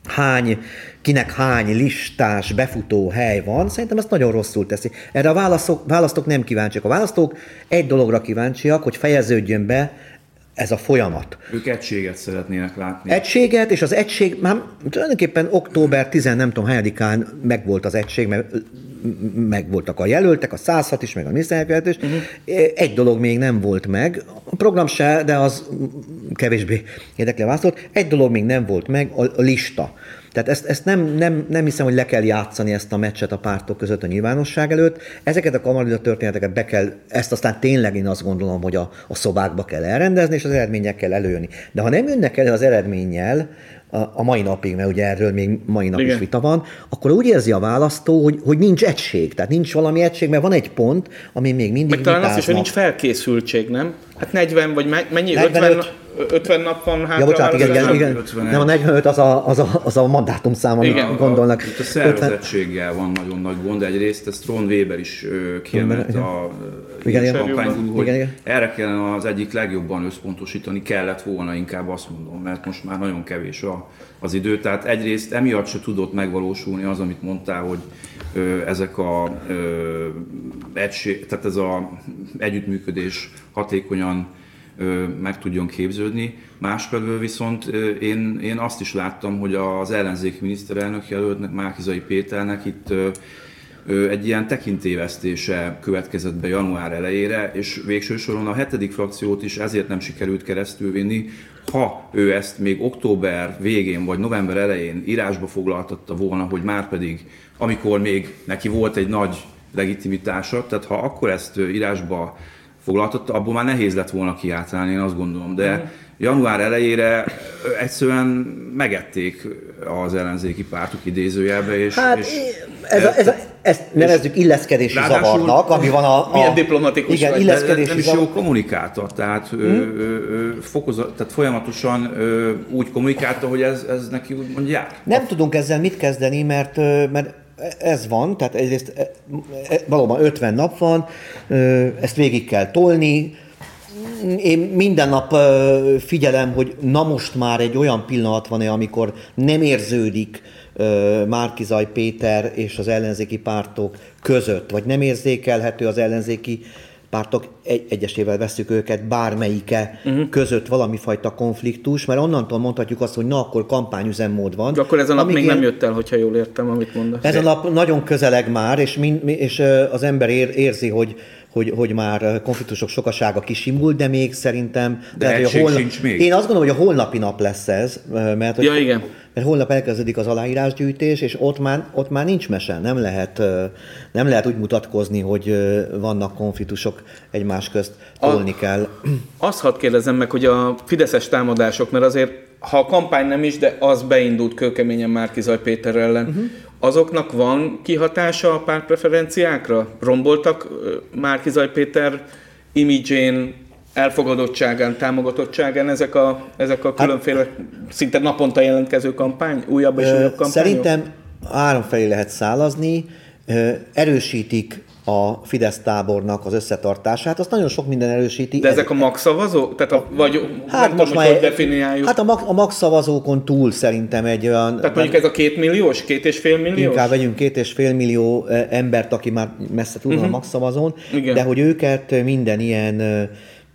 hány, kinek hány listás, befutó hely van, szerintem ezt nagyon rosszul teszi. Erre a választók, választók nem kíváncsiak. A választók egy dologra kíváncsiak, hogy fejeződjön be ez a folyamat. Ők egységet szeretnének látni. Egységet, és az egység, már tulajdonképpen október tíz, nem tudom, hányadikán megvolt az egység, mert megvoltak a jelöltek, a száz hat is, meg a miniszterelnök is. Uh-huh. Egy dolog még nem volt meg, a program se, de az kevésbé érdekli a választót, egy dolog még nem volt meg, a, a lista. Tehát ezt, ezt nem, nem, nem hiszem, hogy le kell játszani ezt a meccset a pártok között a nyilvánosság előtt. Ezeket a kamarilla történeteket be kell, ezt aztán tényleg én azt gondolom, hogy a, a szobákba kell elrendezni, és az eredményekkel előjönni. De ha nem jönnek el az eredménnyel, a, a mai napig, mert ugye erről még mai nap Igen. is vita van, akkor úgy érzi a választó, hogy, hogy nincs egység. Tehát nincs valami egység, mert van egy pont, ami még mindig meg talán vitáznak. azt is, hogy nincs felkészültség, nem? Hát negyven vagy mennyi? negyvenöt ötven nap van hátra. Ja, bocsánat, igen, igen, igen. Nem, a negyvenöt az a, az a, az a mandátumszám, amit igen. gondolnak. A, a szervezettséggel van nagyon nagy gond. Egyrészt ezt Ron Weber is kiemelte a kampánygurú, hogy igen, igen. erre kellene az egyik legjobban összpontosítani, kellett volna, inkább azt mondom, mert most már nagyon kevés a, az idő. Tehát egyrészt emiatt se tudott megvalósulni az, amit mondtál, hogy ö, ezek a ö, egység, tehát ez a együttműködés hatékonyan meg tudjon képződni. Másfelől viszont én, én azt is láttam, hogy az ellenzéki miniszterelnök jelöltnek, Márki-Zay Péternek itt egy ilyen tekintélyvesztése következett be január elejére, és végső soron a hetedik frakciót is ezért nem sikerült keresztülvinni. Ha ő ezt még október végén vagy november elején írásba foglaltatta volna, hogy márpedig, amikor még neki volt egy nagy legitimitása, tehát ha akkor ezt írásba foglaltatta, abból már nehéz lett volna kiáltalálni, én azt gondolom, de mm. január elejére egyszerűen megették az ellenzéki pártok idézőjelbe, és... Hát és ez a, ez a, ezt nevezzük illeszkedési zavarnak, ami van a... a milyen diplomatikus igen, vagy, illeszkedési nem is jó kommunikálta, tehát, mm. ő, ő, fokozat, tehát folyamatosan ő, úgy kommunikálta, hogy ez, ez neki úgymond jár. Nem tudunk ezzel mit kezdeni, mert, mert ez van, tehát egyrészt valóban ötven nap van, ezt végig kell tolni. Én minden nap figyelem, hogy na most már egy olyan pillanat van, amikor nem érződik Márki-Zay Péter és az ellenzéki pártok között, vagy nem érzékelhető az ellenzéki pártok, egy, egyesével vesszük őket, bármelyike uh-huh. között valami fajta konfliktus, mert onnantól mondhatjuk azt, hogy na, akkor kampányüzemmód van. De akkor ez a nap még ilyen, nem jött el, hogyha jól értem, amit mondasz. Ez a nap nagyon közeleg már, és, mind, és az ember ér, érzi, hogy, hogy, hogy már konfliktusok sokasága kisimult, de még szerintem... De lehet, hogy a holnap, sincs még. Én azt gondolom, hogy a holnapi nap lesz ez, mert, ja, hogy, igen. mert holnap elkezdődik az aláírásgyűjtés, és ott már, ott már nincs mese, nem lehet, nem lehet úgy mutatkozni, hogy vannak konfliktusok egymás közt, tolni kell. Azt hadd kérdezzem meg, hogy a fideszes támadások, mert azért, ha a kampány nem is, de az beindult kőkeményen Márki-Zay Péter ellen, uh-huh. azoknak van kihatása a pártpreferenciákra? Romboltak Márki-Zay Péter imidzsén, elfogadottságán, támogatottságán ezek a, ezek a különféle, hát, szinte naponta jelentkező kampány, újabb és újabb kampányok? Szerintem három felé lehet szálazni, erősítik a Fidesz tábornak az összetartását, azt nagyon sok minden erősíti. De ezek a max szavazók? Tehát a, vagy hát nem most tudom, hogy definiáljuk. Hát a max, a max szavazókon túl szerintem egy olyan... Tehát mondjuk ez a két milliós, két és fél milliós? Inkább vegyünk két és fél millió embert, aki már messze túl van uh-huh. a max szavazón, igen. de hogy őket minden ilyen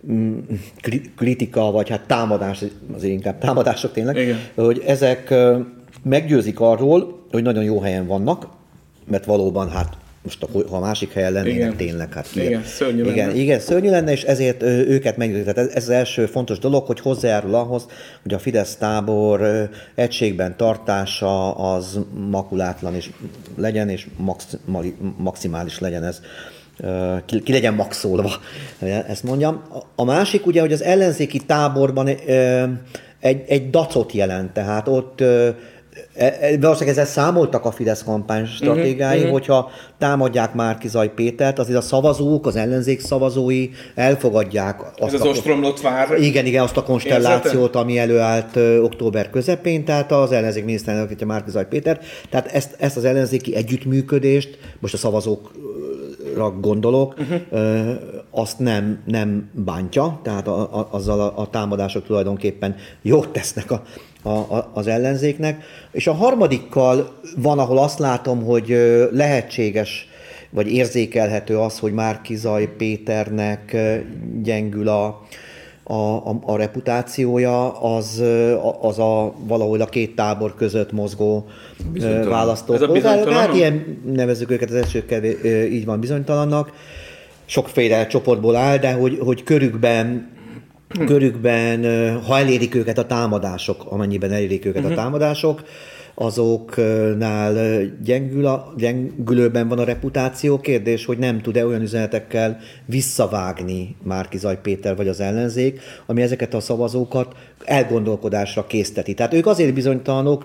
kritika, vagy hát támadás, azért inkább támadások tényleg, igen. hogy ezek meggyőzik arról, hogy nagyon jó helyen vannak, mert valóban hát most ha a másik helyen lennének tényleg, hát igen, igen, szörnyű igen, lenne. Igen, szörnyű lenne, és ezért őket meggyőzik. Tehát ez az első fontos dolog, hogy hozzájárul ahhoz, hogy a Fidesz tábor egységben tartása az makulátlan is legyen, és maximális legyen ez. Ki, ki legyen maxolva, ezt mondjam. A másik ugye, hogy az ellenzéki táborban egy, egy dacot jelent, tehát ott valószínűleg ezzel számoltak a Fidesz kampány stratégái, uh-huh, hogyha támadják Márki-Zay Pétert, azért a szavazók, az ellenzék szavazói elfogadják azt, Ez az ostromlott vár. Igen, igen, azt a konstellációt, érzete? ami előállt október közepén, tehát az ellenzék miniszterelnöke Márki-Zay Péter. Tehát ezt, ezt az ellenzéki együttműködést most a szavazók gondolok, uh-huh. azt nem, nem bántja, tehát a, a, azzal a, a támadások tulajdonképpen jót tesznek a, a, az ellenzéknek. És a harmadikkal van, ahol azt látom, hogy lehetséges, vagy érzékelhető az, hogy Márki-Zay Péternek gyengül a, a, a, a reputációja, az, az a valahol a két tábor között mozgó választópolgárok. Hát ilyen nevezzük őket az elsőkkel, így van, bizonytalannak. Sokféle csoportból áll, de hogy, hogy körükben, hm. körükben, ha elérik őket a támadások, amennyiben elérik őket uh-huh. a támadások, azoknál gyengül a, gyengülőben van a reputáció. Kérdés, hogy nem tud-e olyan üzenetekkel visszavágni Márki-Zay Péter vagy az ellenzék, ami ezeket a szavazókat elgondolkodásra készteti. Tehát ők azért bizonytalanok,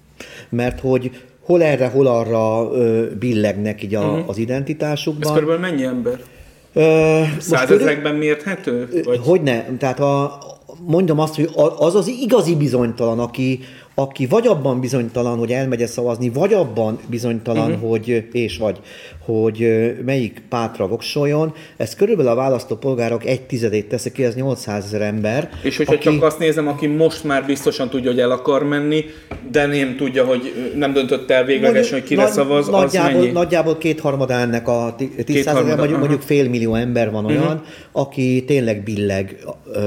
mert hogy hol erre, hol arra billegnek így a, uh-huh. az identitásukban. Ez körülbelül mennyi ember? Százezrekben mérhető? Vagy? Hogyne. Tehát a, mondom azt, hogy az az igazi bizonytalan, aki, aki vagy abban bizonytalan, hogy elmegy szavazni, vagy abban bizonytalan, uh-huh. hogy, és vagy, hogy melyik pártra voksoljon, ez körülbelül a választópolgárok egy tizedét teszi ki, ez nyolcszázezer ember. És hogyha aki... csak azt nézem, aki most már biztosan tudja, hogy el akar menni, de nem tudja, hogy nem döntött el véglegesen, hogy kire nagy, szavaz, nagyjából, az mennyi? Nagyjából kétharmada ennek a tíz százalék, mondjuk, mondjuk fél millió ember van olyan, uh-huh. aki tényleg billeg.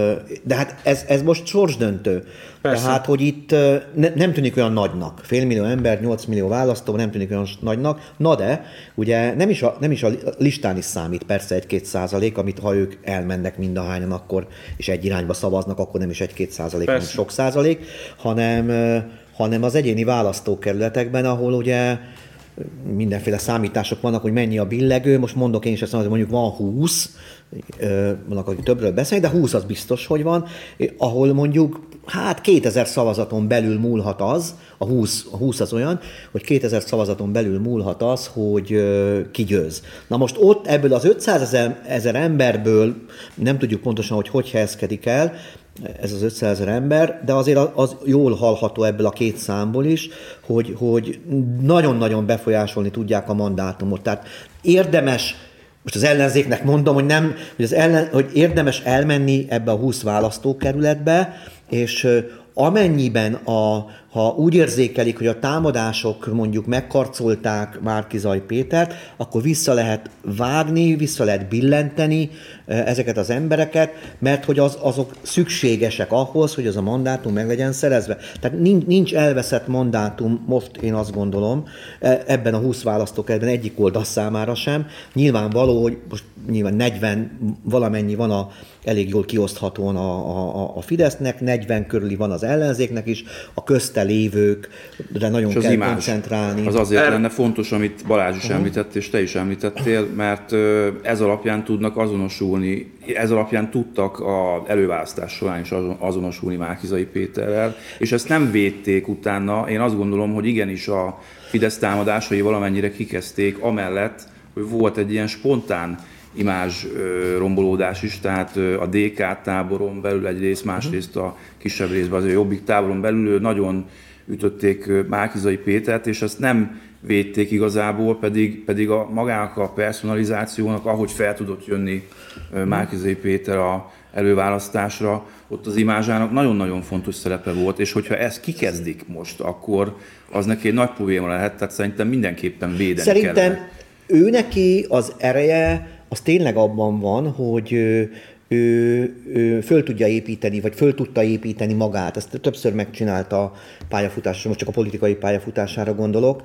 De hát ez, ez most sorsdöntő. Persze. Tehát, hogy itt ne, nem tűnik olyan nagynak. Fél millió ember, nyolc millió választó, nem tűnik olyan nagynak. Na de, ugye nem is a, nem is a listán is számít persze egy-két százalék, amit ha ők elmennek mindahányan, akkor, és egy irányba szavaznak, akkor nem is egy-két százalék, hanem sok százalék, hanem, hanem az egyéni választókerületekben, ahol ugye mindenféle számítások vannak, hogy mennyi a billegő. Most mondok én is ezt, hogy mondjuk van húsz, vannak, akik többről beszélnek, de húsz az biztos, hogy van, ahol mondjuk hát kétezer szavazaton belül múlhat az, a húsz, a húsz az olyan, hogy kétezer szavazaton belül múlhat az, hogy ki győz. Na most ott ebből az ötszázezer emberből nem tudjuk pontosan, hogy hogy helyezkedik el, ez az ötszázezer ember, de azért az jól hallható ebből a két számból is, hogy, hogy nagyon-nagyon befolyásolni tudják a mandátumot. Tehát érdemes, most az ellenzéknek mondom, hogy, nem, hogy, az ellen, hogy érdemes elmenni ebbe a húsz választókerületbe, és amennyiben, a, ha úgy érzékelik, hogy a támadások mondjuk megkarcolták Márki-Zay Pétert, akkor vissza lehet vágni, vissza lehet billenteni ezeket az embereket, mert hogy az, azok szükségesek ahhoz, hogy az a mandátum meg legyen szerezve. Tehát nincs, nincs elveszett mandátum, most én azt gondolom, ebben a húsz választókerületben egyik oldal számára sem. Nyilvánvaló, hogy most nyilván negyven valamennyi van a, elég jól kioszthatóan a, a, a Fidesznek, negyven körüli van az ellenzéknek is, a közte lévőkre nagyon kell imázs, koncentrálni. Az azért er... lenne fontos, amit Balázs is uh-huh. említett, és te is említettél, mert ez alapján tudnak azonosulni, ez alapján tudtak az előválasztás során is azonosulni Márki-Zay Péterrel, és ezt nem védték utána. Én azt gondolom, hogy igenis a Fidesz támadásai valamennyire kikezdték, amellett, hogy volt egy ilyen spontán imázs rombolódás is, tehát a dé ká táboron belül egyrészt, másrészt a kisebb részben az a Jobbik táboron belül nagyon ütötték Márki-Zay Pétert, és ezt nem védték igazából, pedig, pedig a magának a personalizációnak, ahogy fel tudott jönni Márki-Zay Péter a előválasztásra, ott az imázsának nagyon-nagyon fontos szerepe volt, és hogyha ezt kikezdik most, akkor az neki egy nagy probléma lehet, tehát szerintem mindenképpen védeni Szerintem kellene. Ő neki az ereje, az tényleg abban van, hogy ő, ő, ő föl tudja építeni, vagy föl tudta építeni magát. Ezt többször megcsinálta a pályafutása, most csak a politikai pályafutására gondolok.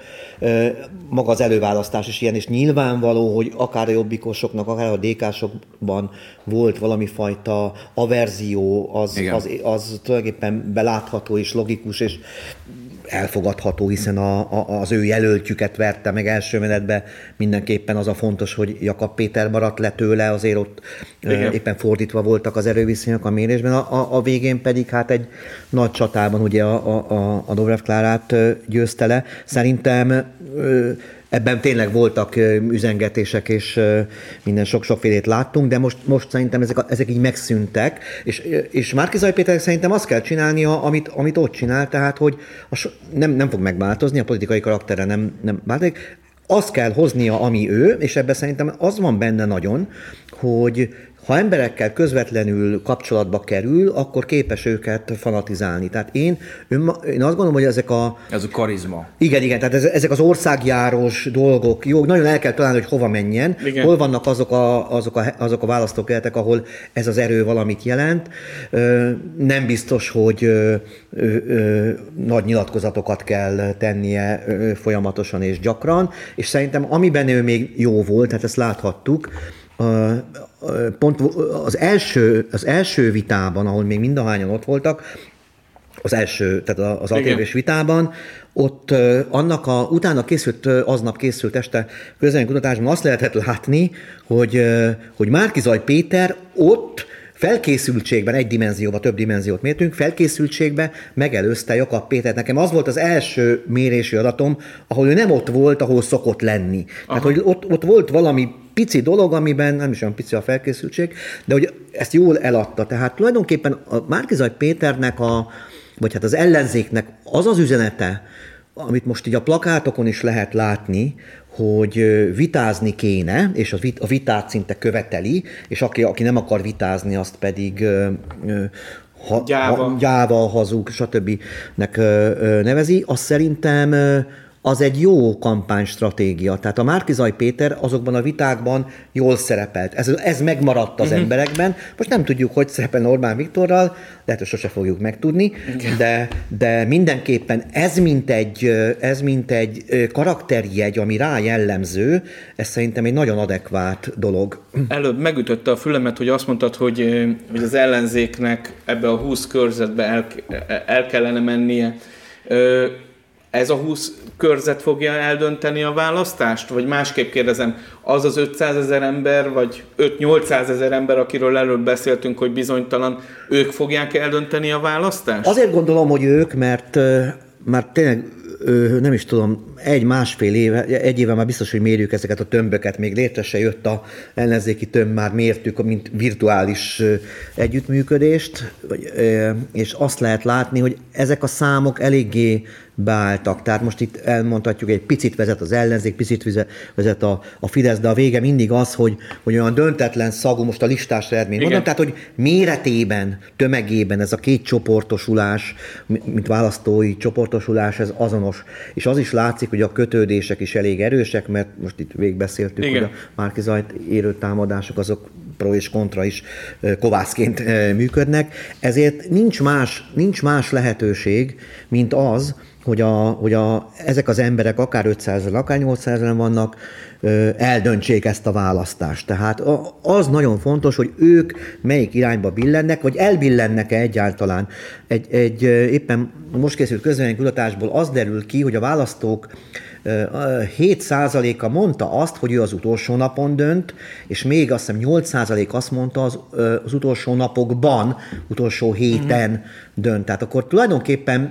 Maga az előválasztás is ilyen, és nyilvánvaló, hogy akár a jobbikosoknak, akár a dé ká-sokban volt valami fajta averzió, az, az, az tulajdonképpen belátható és logikus, és elfogadható, hiszen a, a, az ő jelöltjüket verte meg első menetben. Mindenképpen az a fontos, hogy Jakab Péter maradt le tőle, azért ott Igen. éppen fordítva voltak az erőviszonyok a mérésben. A, a, a végén pedig hát egy nagy csatában ugye a, a, a Dobrev Klárát győzte le. Szerintem ebben tényleg voltak üzengetések, és minden sok-sokfélét láttunk, de most, most szerintem ezek, ezek így megszűntek, és, és Márki-Zay Péternek szerintem azt kell csinálnia, amit, amit ott csinál, tehát, hogy a, nem, nem fog megváltozni, a politikai karakterre nem, nem változik, azt kell hoznia, ami ő, és ebben szerintem az van benne nagyon, hogy ha emberekkel közvetlenül kapcsolatba kerül, akkor képes őket fanatizálni. Tehát én, én azt gondolom, hogy ezek a... Ez a karizma. Igen, igen, tehát ezek az országjárós dolgok, jó, nagyon el kell találni, hogy hova menjen, igen. Hol vannak azok a, azok a, azok a választókerületek, ahol ez az erő valamit jelent. Nem biztos, hogy nagy nyilatkozatokat kell tennie folyamatosan és gyakran, és szerintem amiben ő még jó volt, tehát ezt láthattuk, pont az első, az első vitában, ahol még mindahányan ott voltak, az első, tehát az á té vés vitában, ott annak a, utána készült, aznap készült este közvéleménykutatásban azt lehetett látni, hogy, hogy Márki-Zay Péter ott felkészültségben, egy dimenzióban, több dimenziót mértünk, felkészültségben megelőzte Jakab Pétert. Nekem az volt az első mérési adatom, ahol ő nem ott volt, ahol szokott lenni. Aha. Tehát, hogy ott, ott volt valami pici dolog, amiben nem is olyan pici a felkészültség, de hogy ezt jól eladta. Tehát tulajdonképpen a Márki-Zay Péternek, a, vagy hát az ellenzéknek az az üzenete, amit most így a plakátokon is lehet látni, hogy vitázni kéne, és a vitát szinte követeli, és aki, aki nem akar vitázni, azt pedig ha, gyáva. Ha, gyáva, hazug, stb. Nek nevezi. Azt szerintem az egy jó kampánystratégia. Tehát a Márki-Zay Péter azokban a vitákban jól szerepelt. Ez, ez megmaradt az uh-huh. emberekben. Most nem tudjuk, hogy szerepel Orbán Viktorral, lehet, hogy sose fogjuk megtudni, de, de mindenképpen ez mint, egy, ez mint egy karakterjegy, ami rá jellemző, ez szerintem egy nagyon adekvát dolog. Előbb megütötte a fülemet, hogy azt mondtad, hogy, hogy az ellenzéknek ebbe a húsz körzetbe el, el kellene mennie. Ez a húsz körzet fogja eldönteni a választást? Vagy másképp kérdezem, az az ötszázezer ember, vagy öt-nyolcszázezer ember, akiről előbb beszéltünk, hogy bizonytalan, ők fogják eldönteni a választást? Azért gondolom, hogy ők, mert már tényleg nem is tudom, egy-másfél éve, egy éve már biztos, hogy mérjük ezeket a tömböket, még létre se jött a ellenzéki tömb, már mértük, mint virtuális együttműködést, és azt lehet látni, hogy ezek a számok eléggé beálltak. Tehát most itt elmondhatjuk, egy picit vezet az ellenzék, picit vezet a, a Fidesz, de a vége mindig az, hogy, hogy olyan döntetlen szagú, most a listás eredményt mondom, tehát hogy méretében, tömegében ez a két csoportosulás, mint választói csoportosulás, ez azonos. És az is látszik, hogy a kötődések is elég erősek, mert most itt végigbeszéltük, igen, hogy a Márki-Zayt érő támadások azok pro és kontra is kovászként működnek, ezért nincs más, nincs más lehetőség, mint az, hogy, a, hogy a, ezek az emberek akár ötszázezren, akár nyolcszázezren vannak, eldöntsék ezt a választást. Tehát az nagyon fontos, hogy ők melyik irányba billennek, vagy elbillennek-e egyáltalán. Egy, egy éppen most készült közvéleménykutatásból az derül ki, hogy a választók hét százaléka mondta azt, hogy ő az utolsó napon dönt, és még azt hiszem nyolc százalék azt mondta az, az utolsó napokban, utolsó héten uh-huh. dönt. Tehát akkor tulajdonképpen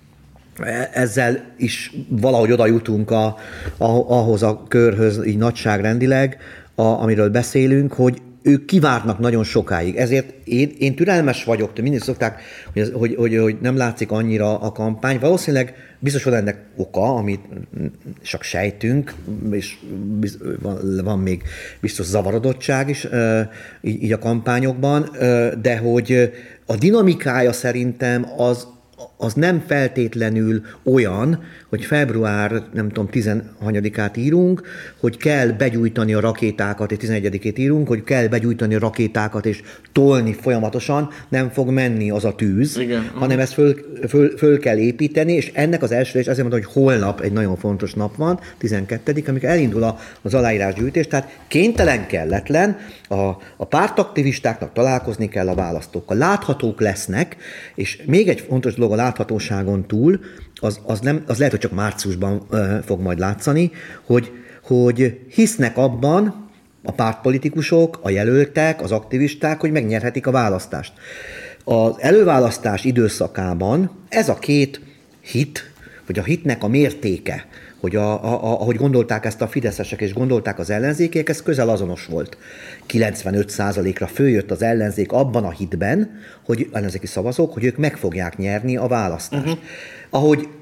ezzel is valahogy oda jutunk a, a, ahhoz a körhöz, így nagyságrendileg, a, amiről beszélünk, hogy ők kivárnak nagyon sokáig. Ezért én, én türelmes vagyok, de mindig szokták, hogy, hogy, hogy, hogy nem látszik annyira a kampány. Valószínűleg biztos van ennek oka, amit csak sejtünk, és van, van még biztos zavarodottság is így, így a kampányokban, de hogy a dinamikája szerintem az, az nem feltétlenül olyan, hogy február, nem tudom, tizenhanyadikát írunk, hogy kell begyújtani a rakétákat, és tizenegyedikét írunk, hogy kell begyújtani a rakétákat, és tolni folyamatosan, nem fog menni az a tűz, igen, hanem ezt föl, föl, föl kell építeni, és ennek az első, és azért mondom, hogy holnap egy nagyon fontos nap van, tizenkettedik, amikor elindul az aláírásgyűjtés, tehát kénytelen, kelletlen, a, a pártaktivistáknak találkozni kell a választókkal. Láthatók lesznek, és még egy fontos dolog a láthatóságon túl, az, az, nem, az lehet, hogy csak márciusban uh, fog majd látszani, hogy, hogy hisznek abban a pártpolitikusok, a jelöltek, az aktivisták, hogy megnyerhetik a választást. Az előválasztás időszakában ez a két hit, vagy a hitnek a mértéke, hogy a, a, a, ahogy gondolták ezt a fideszesek és gondolták az ellenzékiek, ez közel azonos volt. kilencvenöt százalékra följött az ellenzék abban a hitben, hogy ellenzéki szavazók, hogy ők meg fogják nyerni a választást. Uh-huh. Ahogy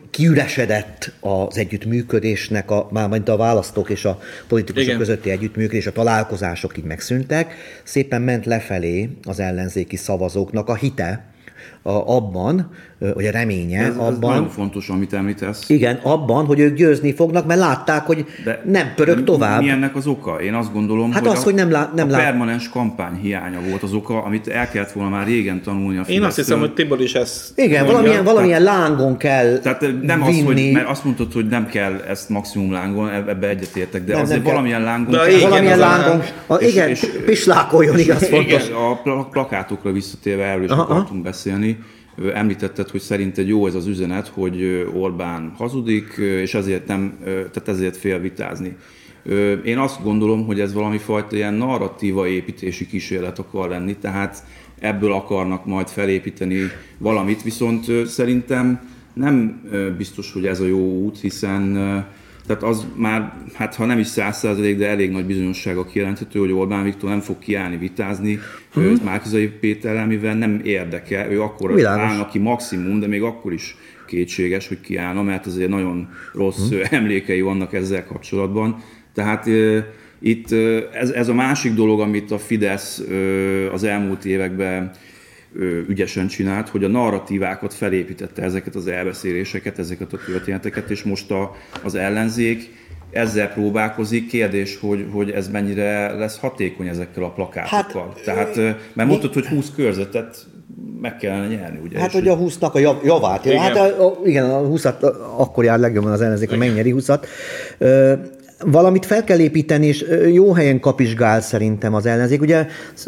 kiüresedett az együttműködésnek, a, mármint a választók és a politikusok Igen. közötti együttműködés, a találkozások így megszűntek, szépen ment lefelé az ellenzéki szavazóknak a hite, A, abban, vagy a reménye, ez, abban... Ez nagyon fontos, amit említesz. Igen, abban, hogy ők győzni fognak, mert látták, hogy de nem pörög tovább. Mi ennek az oka? Én azt gondolom, hát hogy, az, a, hogy nem lá, nem a lát... permanens kampány hiánya volt az oka, amit el kellett volna már régen tanulni a Fidesztől. Én azt hiszem, hogy Tibor is ezt Igen, mondja. valamilyen, valamilyen tehát, lángon kell Tehát nem vinni. az, hogy, mert azt mondtad, hogy nem kell ezt maximum lángon, ebbe egyetértek, de nem, azért nem valamilyen lángon de kell. igen, valamilyen lángon, a, és, igen, és, pislákoljon, igaz, fontos. Igen, a plakátokra visszatérve erről is Aha. akartunk beszélni. Említetted, hogy szerinted jó ez az üzenet, hogy Orbán hazudik, és ezért, nem, tehát ezért fél vitázni. Én azt gondolom, hogy ez valami fajta ilyen narratíva építési kísérlet akar lenni, tehát ebből akarnak majd felépíteni valamit, viszont szerintem nem biztos, hogy ez a jó út, hiszen tehát az már, hát ha nem is száz százalék, de elég nagy bizonyossága kijelenthető, hogy Orbán Viktor nem fog kiállni vitázni uh-huh. Márki-Zay Péterrel, mivel nem érdekel, ő akkor Világos. állna ki maximum, de még akkor is kétséges, hogy kiállna, mert azért nagyon rossz uh-huh. emlékei vannak ezzel kapcsolatban. Tehát e, itt ez, ez a másik dolog, amit a Fidesz e, az elmúlt években ügyesen csinált, hogy a narratívákat felépítette, ezeket az elbeszéléseket, ezeket a történeteket, és most a, az ellenzék ezzel próbálkozik. Kérdés, hogy, hogy ez mennyire lesz hatékony ezekkel a plakátokkal. Hát, Tehát, mert mondtad, hogy húsz körzetet meg kellene nyerni, ugye? Hát, hogy a húsznak a javát. Igen. Hát, a, a, igen, a húszat akkor jár legjobban az ellenzék, hogy megnyeri húszat. Valamit fel kell építeni, és jó helyen kapizsgál szerintem az ellenzék. Ugye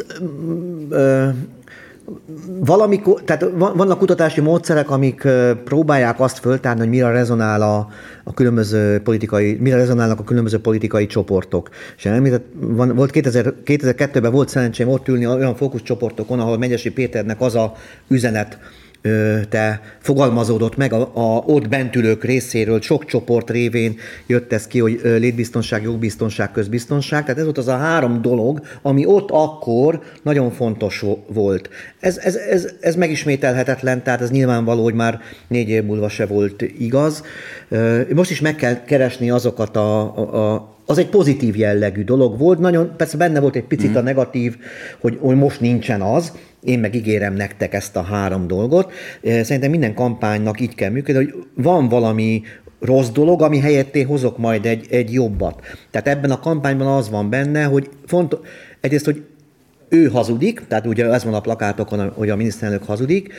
valamikor, tehát vannak kutatási módszerek, amik próbálják azt föltárni, hogy mire rezonál a, a különböző politikai, mire rezonálnak a különböző politikai csoportok. És említett, van, volt kétezer-kettőben volt szerencsém ott ülni olyan fókuszcsoportokon, ahol Megyesi Péternek az a üzenet te fogalmazódott meg a, a ott bent ülők részéről, sok csoport révén jött ez ki, hogy létbiztonság, jogbiztonság, közbiztonság. Tehát ez volt az a három dolog, ami ott akkor nagyon fontos volt. Ez, ez, ez, ez megismételhetetlen, tehát ez nyilvánvaló, hogy már négy év múlva se volt igaz. Most is meg kell keresni azokat a, a, a az egy pozitív jellegű dolog volt, nagyon, persze benne volt egy picit mm. a negatív, hogy, hogy most nincsen az, én meg ígérem nektek ezt a három dolgot. Szerintem minden kampánynak így kell működni, hogy van valami rossz dolog, ami helyett én hozok majd egy, egy jobbat. Tehát ebben a kampányban az van benne, hogy fontos, egyrészt, hogy ő hazudik, tehát ugye ez van a plakátokon, hogy a miniszterelnök hazudik,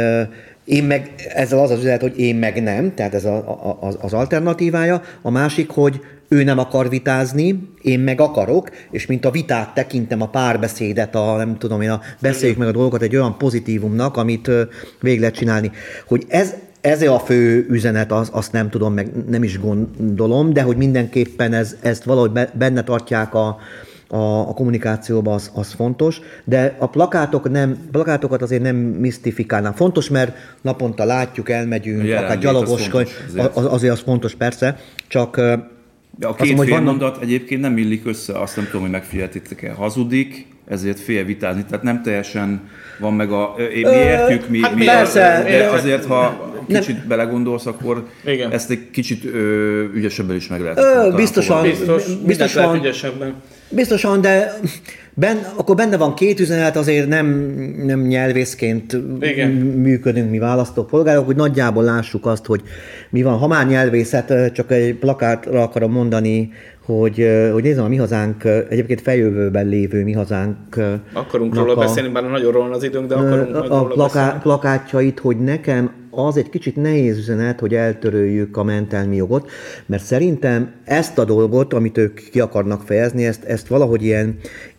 én meg, ezzel az az üzenet, hogy én meg nem, tehát ez a, a, az alternatívája. A másik, hogy ő nem akar vitázni, én meg akarok, és mint a vitát tekintem, a párbeszédet, a nem tudom én, a beszéljük meg a dolgokat egy olyan pozitívumnak, amit végig lehet csinálni. Hogy ez, ez a fő üzenet, az, azt nem tudom, meg nem is gondolom, de hogy mindenképpen ez, ezt valahogy benne tartják a, a, a kommunikációban, az, az fontos, de a plakátok nem, plakátokat azért nem misztifikálnám. Fontos, mert naponta látjuk, elmegyünk, akár gyalogoskodni, az, az, azért az fontos persze, csak de a két fél mondat egyébként nem illik össze, azt nem tudom, hogy megfigyeltétek-e. Hazudik, ezért fél vitázni, tehát nem teljesen van meg a... Mi értjük, mi, hát mi persze, a, de azért, ha kicsit nem. belegondolsz, akkor Igen. ezt egy kicsit ö, ügyesebben is meg lehet. Ö, biztosan, biztos, biztosan, lehet ügyesebben. Biztosan, de ben, akkor benne van két üzenet, azért nem, nem nyelvészként Igen. működünk mi választópolgárok, hogy nagyjából lássuk azt, hogy mi van. Ha már nyelvészet, csak egy plakátra akarom mondani, hogy, hogy nézem, a Mi Hazánk, egyébként feljövőben lévő Mi Hazánk... Akarunk róla a, beszélni, bár nagyon róla az időnk, de akarunk a, a plaká, plakátjait, hogy nekem az egy kicsit nehéz üzenet, hogy eltöröljük a mentelmi jogot, mert szerintem ezt a dolgot, amit ők ki akarnak fejezni, ezt, ezt valahogy ilyen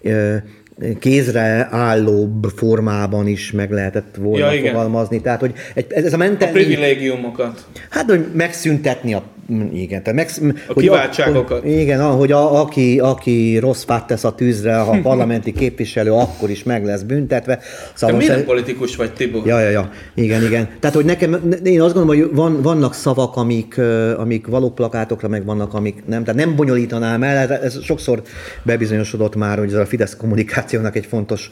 kézre állóbb formában is meg lehetett volna ja, fogalmazni. Tehát, hogy egy, ez a mentelmi... A privilégiumokat. Hát, hogy megszüntetni a... Igen, tehát meg, a kiváltságokat. A, igen, hogy a, aki, aki rossz fát tesz a tűzre, ha parlamenti képviselő, akkor is meg lesz büntetve. Szóval te milyen politikus vagy, Tibor? Ja, ja, ja. Igen, igen. Tehát, hogy nekem, én azt gondolom, hogy van, vannak szavak, amik, amik való plakátokra, meg vannak, amik nem. Tehát nem bonyolítanám el, ez sokszor bebizonyosodott már, hogy ez a Fidesz kommunikációnak egy fontos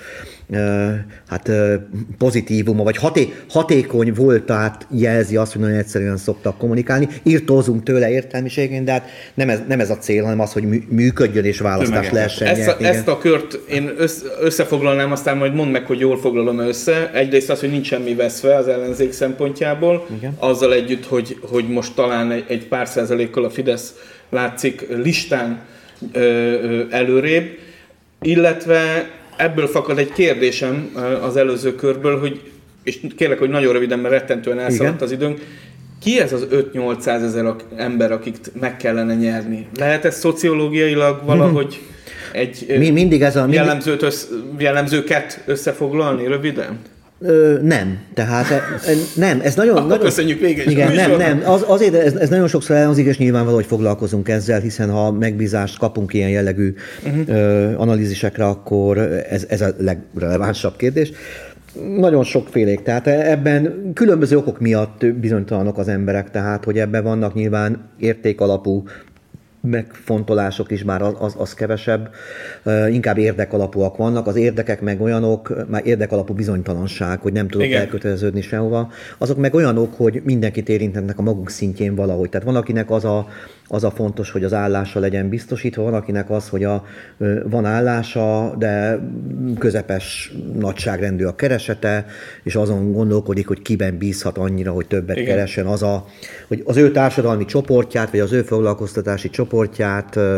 hát pozitívuma, vagy haté, hatékony voltát jelzi azt, hogy nagyon egyszerűen szoktak kommunikálni. Írtózunk tőle értelmiségén, de hát nem ez, nem ez a cél, hanem az, hogy működjön és választás lehessen ezt a, ezt a kört én összefoglalnám, aztán majd mondd meg, hogy jól foglalom össze. Egyrészt az, hogy nincs semmi veszve az ellenzék szempontjából, igen. Azzal együtt, hogy, hogy most talán egy, egy pár százalékkal a Fidesz látszik listán ö, ö, előrébb, illetve ebből fakad egy kérdésem az előző körből, hogy, és kérlek, hogy nagyon röviden, mert rettentően elszaladt az időnk, ki ez az öt-nyolcszázezer ember, akit meg kellene nyerni? Lehet ez szociológiailag valahogy egy Mi, mindig ez a, mindig... jellemzőt össz, jellemzőket összefoglalni röviden? Ö, nem, tehát e, nem, ez nagyon... Akkor nagyon köszönjük végig. Igen, nem, nem, az, azért ez, ez nagyon sokszor elhangzik, és nyilvánvaló, hogy foglalkozunk ezzel, hiszen ha megbízást kapunk ilyen jellegű uh-huh. ö, analízisekre, akkor ez, ez a legrelevánsabb kérdés. Nagyon sokfélék, tehát ebben különböző okok miatt bizonytalanok az emberek, tehát hogy ebben vannak nyilván értékalapú megfontolások is, már az, az, az kevesebb, inkább érdekalapúak vannak, az érdekek meg olyanok, már érdekalapú bizonytalanság, hogy nem tudok Igen. elköteleződni sehova, azok meg olyanok, hogy mindenkit érintenek a maguk szintjén valahogy. Tehát van, akinek az a, az a fontos, hogy az állása legyen biztosítva, van, akinek az, hogy a, van állása, de közepes nagyságrendű a keresete, és azon gondolkodik, hogy kiben bízhat annyira, hogy többet Igen. keressen, az a, hogy az ő társadalmi csoportját, vagy az ő foglalkoztatási csoportját ö,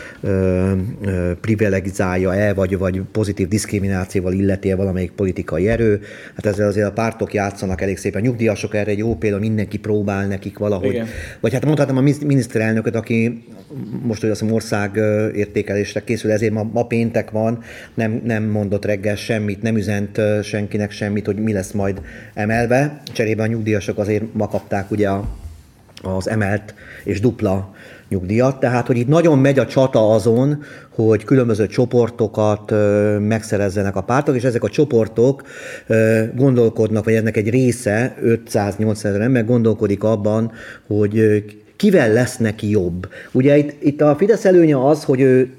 ö, ö, privilegizálja-e, vagy, vagy pozitív diszkriminációval illeti-e valamelyik politikai erő. Hát ezzel azért a pártok játszanak elég szépen. Nyugdíjasok erre egy jó példa, mindenki próbál nekik valahogy. Igen. Vagy hát mondhatom a miniszterelnököt, aki most, hogy azt mondom, ország értékelésre készül, ezért ma, ma péntek van, nem, nem mondott reggel semmit, nem üzent senkinek semmit, hogy mi lesz majd emelve. Cserében a nyugdíjasok azért ma kapták ugye a, az emelt és dupla nyugdíjat, tehát hogy itt nagyon megy a csata azon, hogy különböző csoportokat ö, megszerezzenek a pártok, és ezek a csoportok ö, gondolkodnak, vagy ennek egy része, ötszáz-nyolcszáz ember gondolkodik abban, hogy ö, kivel lesz neki jobb. Ugye itt, itt a Fidesz előnye az, hogy ő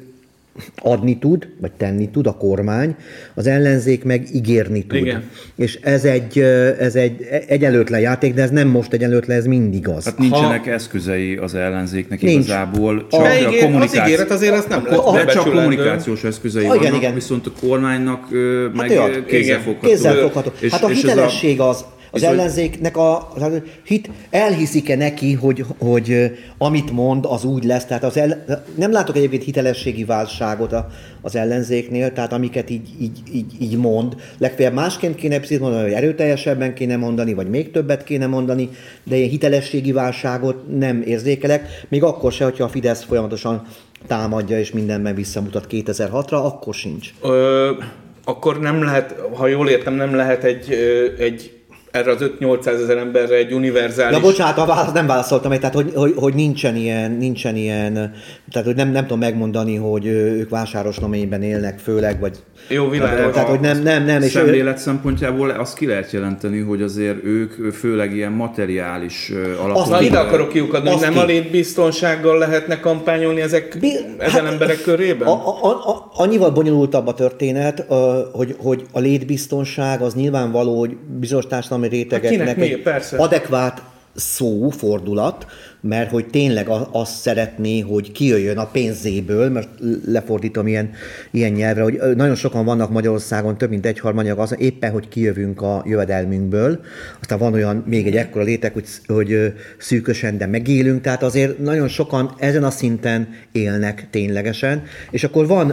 adni tud, vagy tenni tud a kormány, az ellenzék meg ígérni tud. Igen. És ez egy, ez egy egyenlőtlen játék, de ez nem most egyenlőtlen, ez mindig az. Hát nincsenek ha... eszközei az ellenzéknek Nincs. igazából. Csak a, ígér, a kommunikáció... Az ígéret azért azt nem a, de csak kommunikációs eszközei a, vannak, igen, igen. viszont a kormánynak hát meg kézzelfogható. Kézzelfogható. Hát a hitelesség az, az ellenzéknek a, hit, elhiszik-e neki, hogy, hogy amit mond, az úgy lesz. Tehát az el, nem látok egyébként hitelességi válságot a, az ellenzéknél, tehát amiket így, így, így, így mond. Legfeljebb másként kéne mondani, hogy erőteljesebben kéne mondani, vagy még többet kéne mondani, de ilyen hitelességi válságot nem érzékelek. Még akkor se, hogyha a Fidesz folyamatosan támadja és mindenben visszamutat kétezer-hatra, akkor sincs. Ö, akkor nem lehet, ha jól értem, nem lehet egy, egy erre az öt-nyolcszázezer emberre egy univerzális... Na bocsánat, a válasz, nem válaszoltam egy, tehát hogy, hogy, hogy nincsen ilyen, nincsen ilyen, tehát hogy nem, nem tudom megmondani, hogy ők vásárosnoményben élnek főleg, vagy... Jó, világos. Tehát, hogy nem, nem, nem. Szemlélet ő... szempontjából azt ki lehet jelenteni, hogy azért ők főleg ilyen materiális alapon... Na, ide akarok kiukadni, hogy nem ki. A létbiztonsággal lehetne kampányolni ezek, Bi... ezen hát, emberek körében? A, a, a, annyival bonyolultabb a történet, hogy, hogy a létbiztonság az nyilvánvaló, hogy bizonyos társadalmi rétegeknek egy adekvát szó, fordulat, mert hogy tényleg azt szeretné, hogy kijöjjön a pénzéből, mert lefordítom ilyen, ilyen nyelvre, hogy nagyon sokan vannak Magyarországon, több mint egyharmadnyag az, éppen, hogy kijövünk a jövedelmünkből. Aztán van olyan, még egy ekkora létek, hogy, hogy szűkösen, de megélünk, tehát azért nagyon sokan ezen a szinten élnek ténylegesen, és akkor van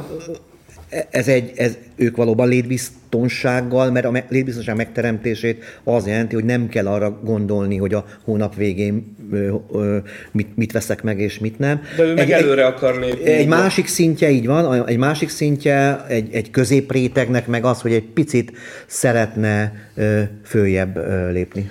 Ez egy, ez, ők valóban létbiztonsággal, mert a létbiztonság megteremtését az jelenti, hogy nem kell arra gondolni, hogy a hónap végén ö, ö, mit, mit veszek meg és mit nem. De ő meg egy, előre akar lépni. Egy másik szintje, így van, egy másik szintje egy, egy középrétegnek meg az, hogy egy picit szeretne ö, följebb ö, lépni.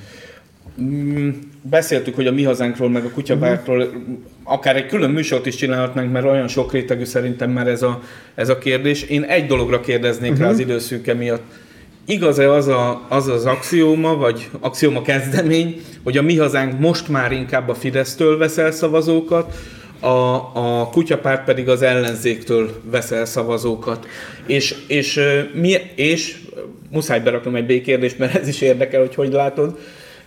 Mm, beszéltük, hogy a Mi Hazánkról, meg a Kutyapártról akár egy külön műsort is csinálhatnánk, mert olyan sok rétegű szerintem már ez a, ez a kérdés. Én egy dologra kérdeznék uh-huh. rá az időszűke miatt. Igaz-e az, a, az az axióma, vagy axióma kezdemény, hogy a Mi Hazánk most már inkább a Fidesztől vesz el szavazókat, a, a kutyapárt pedig az ellenzéktől vesz el szavazókat. És, és, mi, és muszáj beraknom egy B-kérdést, mert ez is érdekel, hogy hogy látod.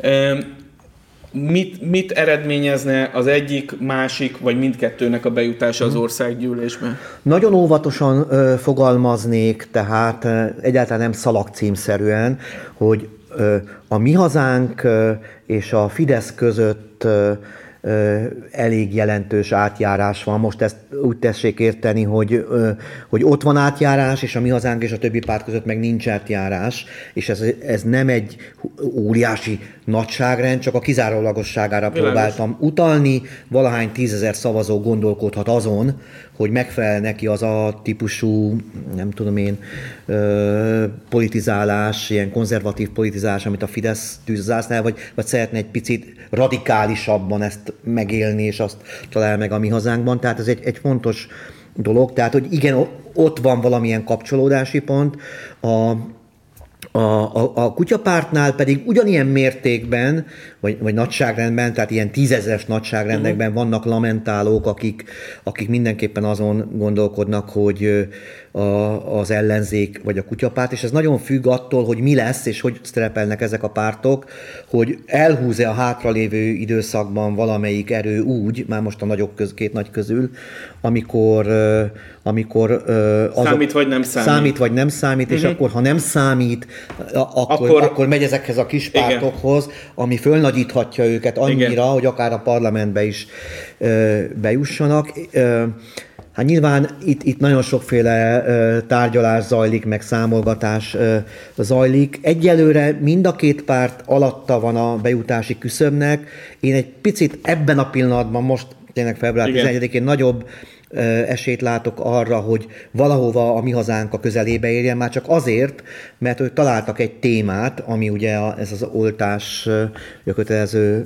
Mit, mit eredményezne az egyik, másik, vagy mindkettőnek a bejutása az országgyűlésbe? Nagyon óvatosan ö, fogalmaznék, tehát ö, egyáltalán nem szalagcímszerűen, hogy ö, a Mi Hazánk ö, és a Fidesz között ö, ö, elég jelentős átjárás van. Most ezt úgy tessék érteni, hogy, ö, hogy ott van átjárás, és a Mi Hazánk és a többi párt között meg nincs átjárás, és ez, ez nem egy óriási nagyságrend, csak a kizárólagosságára Világos. próbáltam utalni. Valahány tízezer szavazó gondolkodhat azon, hogy megfelel neki az a típusú, nem tudom én, ö, politizálás, ilyen konzervatív politizálás, amit a Fidesz tűz zászlájára, vagy, vagy szeretne egy picit radikálisabban ezt megélni, és azt talál meg a Mi Hazánkban. Tehát ez egy, egy fontos dolog. Tehát, hogy igen, ott van valamilyen kapcsolódási pont. A A, a, a kutyapártnál pedig ugyanilyen mértékben, vagy, vagy nagyságrendben, tehát ilyen tízezres nagyságrendekben uh-huh. vannak lamentálók, akik, akik mindenképpen azon gondolkodnak, hogy a, az ellenzék vagy a kutyapárt, és ez nagyon függ attól, hogy mi lesz, és hogy szerepelnek ezek a pártok, hogy elhúz-e a hátralévő időszakban valamelyik erő úgy, már most a nagyok köz, két nagy közül, amikor, amikor azok, számít vagy nem számít. Számít vagy nem számít, uh-huh. és akkor, ha nem számít, akkor, akkor, akkor megy ezekhez a kis pártokhoz, igen. ami fölnagyíthatja őket annyira, igen. hogy akár a parlamentbe is ö, bejussanak. Ö, hát nyilván itt, itt nagyon sokféle ö, tárgyalás zajlik, meg számolgatás ö, zajlik. Egyelőre mind a két párt alatta van a bejutási küszöbnek. Én egy picit ebben a pillanatban, most tényleg február tizenegyedikén nagyobb esélyt látok arra, hogy valahova a Mi Hazánk a közelébe érjen, már csak azért, mert ők találtak egy témát, ami ugye a, ez az oltás, a kötelező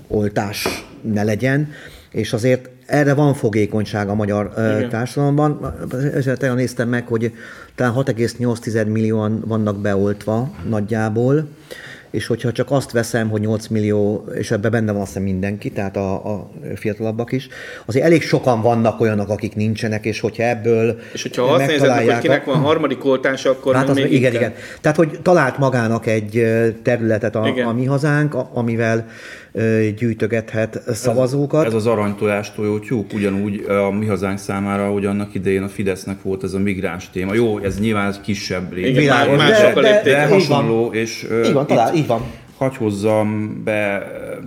oltás ne legyen, és azért erre van fogékonyság a magyar Igen. társadalomban. Ezzel néztem meg, hogy talán hat egész nyolc millióan vannak beoltva nagyjából, és hogyha csak azt veszem, hogy nyolc millió, és ebben benne van aztán mindenki, tehát a, a fiatalabbak is, azért elég sokan vannak olyanok, akik nincsenek, és hogyha ebből És hogyha azt nézed meg, hogy kinek van harmadik oltása, akkor hát az még igen, igen. Tehát, hogy talált magának egy területet a, a Mi Hazánk, amivel gyűjtögethet szavazókat. Ez, ez az aranytojás tojó tyúk, ugyanúgy a Mi Hazánk számára, hogy annak idején a Fidesznek volt ez a migráns téma. Jó, ez nyilván egy kisebb lépés. Világos, de, de, de, de hasonló, és így van, talán, így van. Hagy hozzam be,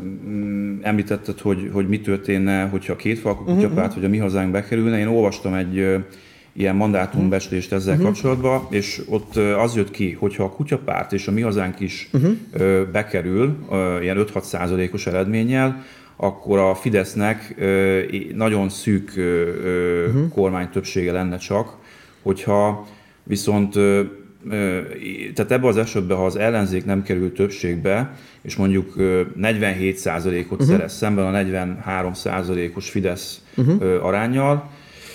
említetted, hogy, hogy mi történne, hogyha a kétfalkú kutyapárt, uh-huh. vagy a Mi Hazánk bekerülne. Én olvastam egy ilyen mandátumbecslést ezzel uh-huh. kapcsolatban, és ott az jött ki, hogyha a kutyapárt és a Mi Hazánk is uh-huh. bekerül, ilyen öt-hat százalékos eredménnyel, akkor a Fidesznek nagyon szűk uh-huh. kormány többsége lenne csak, hogyha viszont, tehát ebben az esetben, ha az ellenzék nem kerül többségbe, és mondjuk negyvenhét százalékot uh-huh. szerez szemben a negyvenhárom százalékos Fidesz uh-huh. aránnyal,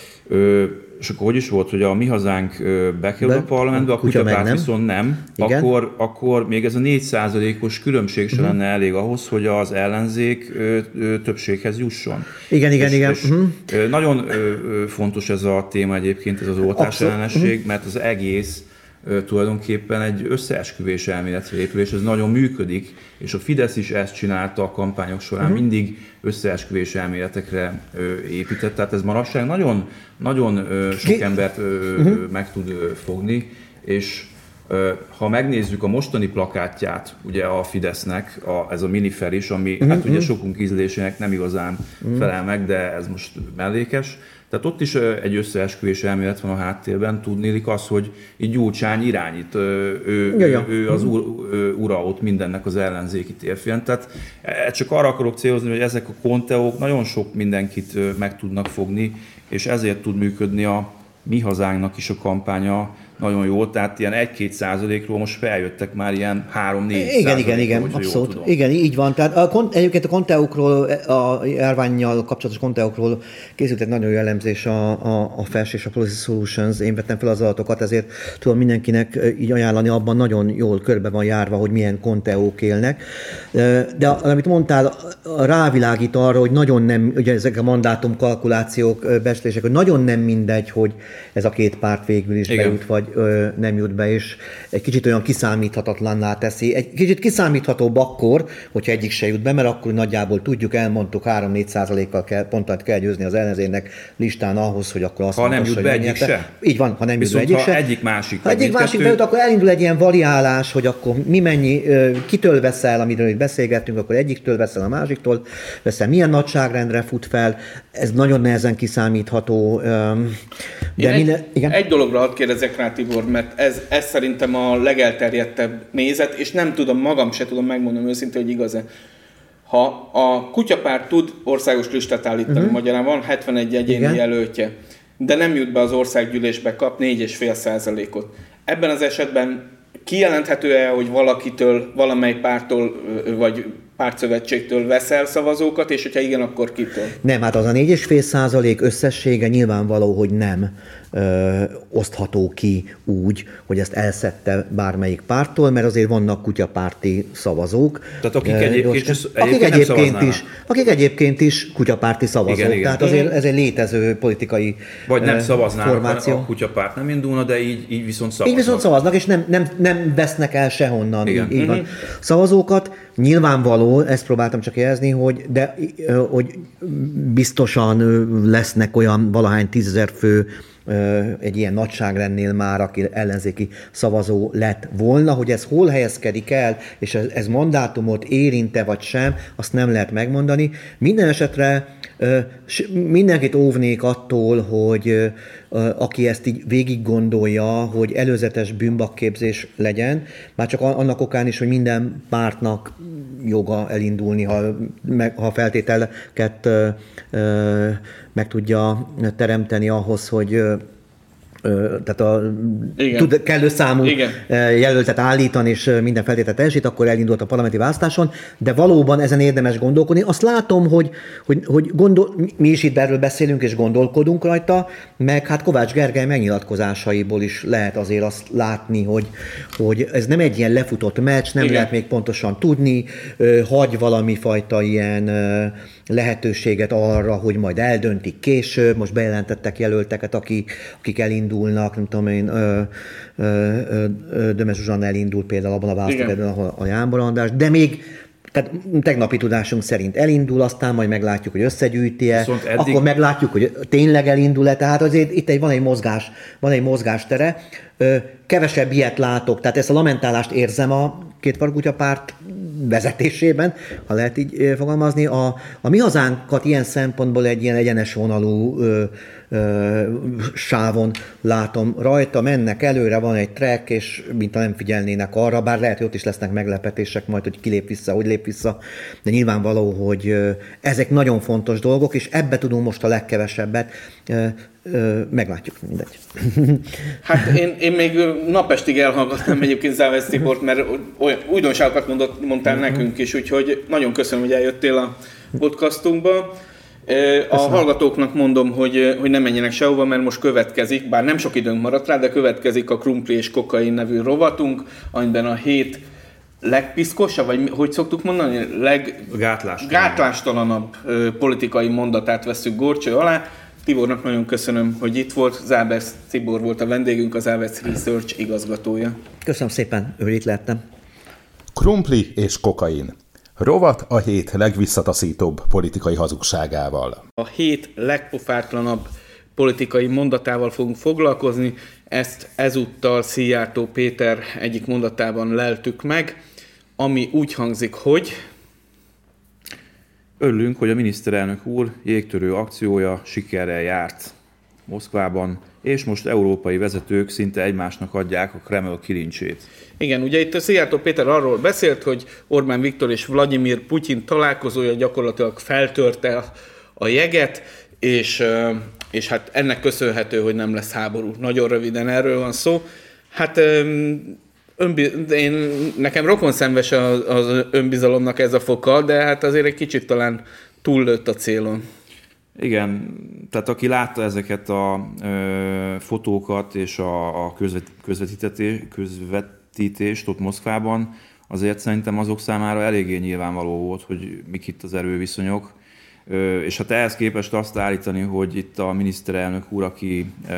és akkor hogy is volt, hogy a Mi Hazánk bekerül a parlamentbe, a kutyapárt nem. viszont nem, akkor, akkor még ez a négy százalékos különbség sem uh-huh. lenne elég ahhoz, hogy az ellenzék többséghez jusson. Igen, igen, és, igen. És uh-huh. nagyon fontos ez a téma egyébként, ez az oltás ellenesség, uh-huh. mert az egész tulajdonképpen egy összeesküvés elméletre épül, és ez nagyon működik, és a Fidesz is ezt csinálta a kampányok során, uh-huh. mindig összeesküvés elméletekre épített, tehát ez manapság nagyon, nagyon sok embert uh-huh. meg tud fogni, és ha megnézzük a mostani plakátját ugye a Fidesznek, a, ez a minifer is, ami uh-huh. hát ugye sokunk ízlésének nem igazán uh-huh. felel meg, de ez most mellékes. Tehát ott is egy összeesküvés elmélet van a háttérben, tudnélik az, hogy így Gyurcsány irányít, ő, ő, ő az ur, ura ott mindennek az ellenzéki térfén. Tehát csak arra akarok célozni, hogy ezek a konteók nagyon sok mindenkit meg tudnak fogni, és ezért tud működni a Mi Hazánknak is a kampánya nagyon jól, tehát ilyen egy-két százalékról most feljöttek már ilyen három-négy Igen, igen, igen, abszolút. Igen, így van. Tehát a, egyébként a konteókról, a járvánnyal kapcsolatos konteókról készült egy nagyon jó elemzés a, a, a Fes és a Policy Solutions. Én vettem fel az adatokat, ezért tudom mindenkinek így ajánlani, abban nagyon jól körbe van járva, hogy milyen konteók élnek. De amit mondtál, rávilágít arra, hogy nagyon nem, ugye ezek a mandátum kalkulációk, becslések, hogy nagyon nem mindegy, hogy ez a két párt végül is igen. bejut, vagy ö, nem jut be, és egy kicsit olyan kiszámíthatatlanná teszi. Egy kicsit kiszámíthatóbb akkor, hogyha egyik se jut be, mert akkor nagyjából tudjuk, elmondtuk, három-négy százalékkal kell, pontot kell győzni az ellenzéknek listán ahhoz, hogy akkor azt ha mondta, nem jut be egyik se? Így van, ha nem viszont jut be egyik ha se. egyik másik, ha egyik másik bejut, akkor elindul egy ilyen variálás, hogy akkor mi mennyi, kitől veszel, amiről itt beszélgettünk, akkor egyiktől veszel, a másiktól veszel, milyen nagyságrendre fut fel, ez nagyon nehezen kiszámítható. De egy, minden, igen? egy dologra hadd kérdezzek rá, Tibor, mert ez, ez szerintem a legelterjedtebb nézet, és nem tudom, magam se tudom megmondani őszintén, hogy igaz-e. Ha a kutyapárt tud országos listát állítani, uh-huh. magyarán van hetvenegy egyéni igen. jelöltje, de nem jut be az országgyűlésbe, kap négy egész öt százalékot. Ebben az esetben kijelenthető-e, hogy valakitől, valamely pártól, vagy pártszövetségtől veszel szavazókat, és hogyha igen, akkor kitől? Nem, hát az a négy egész öt százalék összessége nyilvánvaló, hogy nem ö, osztható ki úgy, hogy ezt elszedte bármelyik párttól, mert azért vannak kutyapárti szavazók. Tehát akik egyébként, Most, akik egyébként is, akik egyébként is kutyapárti szavazók. Igen, igen. Tehát azért ez egy létező politikai vagy nem szavaznának, formáció. A kutyapárt nem indulna, de így, így viszont szavaznak. Így viszont szavaznak, és nem, nem, nem vesznek el sehonnan. Igen. Így, így van. Szavazókat nyilvánvaló, ezt próbáltam csak jelezni, hogy, de, hogy biztosan lesznek olyan valahány tízezer fő egy ilyen nagyságrendnél már, aki ellenzéki szavazó lett volna, hogy ez hol helyezkedik el, és ez, ez mandátumot érinte vagy sem, azt nem lehet megmondani. Minden esetre mindenkit óvnék attól, hogy aki ezt így végig gondolja, hogy előzetes bűnbakképzés legyen, már csak annak okán is, hogy minden pártnak joga elindulni, ha, ha feltételeket meg tudja teremteni ahhoz, hogy tehát a tud, kellő számú Igen. jelöltet állítani és minden feltételt teljesít, akkor elindult a parlamenti választáson, de valóban ezen érdemes gondolkodni. Azt látom, hogy, hogy, hogy gondol, mi is itt erről beszélünk és gondolkodunk rajta, meg hát Kovács Gergely megnyilatkozásaiból is lehet azért azt látni, hogy, hogy ez nem egy ilyen lefutott meccs, nem Igen. lehet még pontosan tudni, hagy valami fajta ilyen lehetőséget arra, hogy majd eldöntik később, most bejelentettek jelölteket, akik, akik elindulnak, nem tudom én, ö, ö, ö, Dömes Zsuzsanna elindult például abban a választókerületben, ahol a Jámbor András, de még tehát tegnapi tudásunk szerint elindul, aztán majd meglátjuk, hogy összegyűjti-e, eddig... akkor meglátjuk, hogy tényleg elindul-e, tehát azért itt egy, van egy mozgás, van egy mozgástere. Kevesebb ilyet látok, tehát ezt a lamentálást érzem a Kétfarkú kutyapárt vezetésében, ha lehet így fogalmazni. A, a Mi Hazánkat ilyen szempontból egy ilyen egyenes vonalú ö, ö, sávon látom rajta, mennek előre, van egy track, és mintha nem figyelnének arra, bár lehet, hogy ott is lesznek meglepetések majd, hogy ki lép vissza, hogy lép vissza, de nyilvánvaló, hogy ö, ezek nagyon fontos dolgok, és ebbe tudunk most a legkevesebbet. Ö, ö, meglátjuk, mindegy. Hát én, én még napestig elhallgatnám egyébként Závesz Tibort, mert olyan újdonságokat mondott, mondtál uh-huh. nekünk is, úgyhogy nagyon köszönöm, hogy eljöttél a podcastunkba. A köszönöm. Hallgatóknak mondom, hogy, hogy nem menjenek sehova, mert most következik, bár nem sok időnk maradt rá, de következik a Krumpli és Kokain nevű rovatunk, amiben a hét legpiszkosabb, vagy hogy szoktuk mondani, leg... gátlástalanabb. gátlástalanabb politikai mondatát vesszük górcső alá. Tibornak nagyon köszönöm, hogy itt volt. Zábesz Tibor volt a vendégünk, az Zábesz Research igazgatója. Köszönöm szépen, hogy itt lettem. Krumpli és kokain. Rovat a hét legvisszataszítóbb politikai hazugságával. A hét legpofártlanabb politikai mondatával fogunk foglalkozni. Ezt ezúttal Szijjártó Péter egyik mondatában leltük meg, ami úgy hangzik, hogy... Örülünk, hogy a miniszterelnök úr jégtörő akciója sikerrel járt Moszkvában, és most európai vezetők szinte egymásnak adják a Kreml kilincsét. Igen, ugye itt a Szijjártó Péter arról beszélt, hogy Orbán Viktor és Vladimir Putyin találkozója gyakorlatilag feltörte a jeget, és, és hát ennek köszönhető, hogy nem lesz háború. Nagyon röviden erről van szó. Hát önbi- én, nekem rokonszenves az, az önbizalomnak ez a foka, de hát azért egy kicsit talán túllőtt a célon. Igen, tehát aki látta ezeket a ö, fotókat és a, a közvet, közvetítetés, közvetítést ott Moszkvában, azért szerintem azok számára eléggé nyilvánvaló volt, hogy mik itt az erőviszonyok. Ö, és hát ehhez képest azt állítani, hogy itt a miniszterelnök úr, aki ö,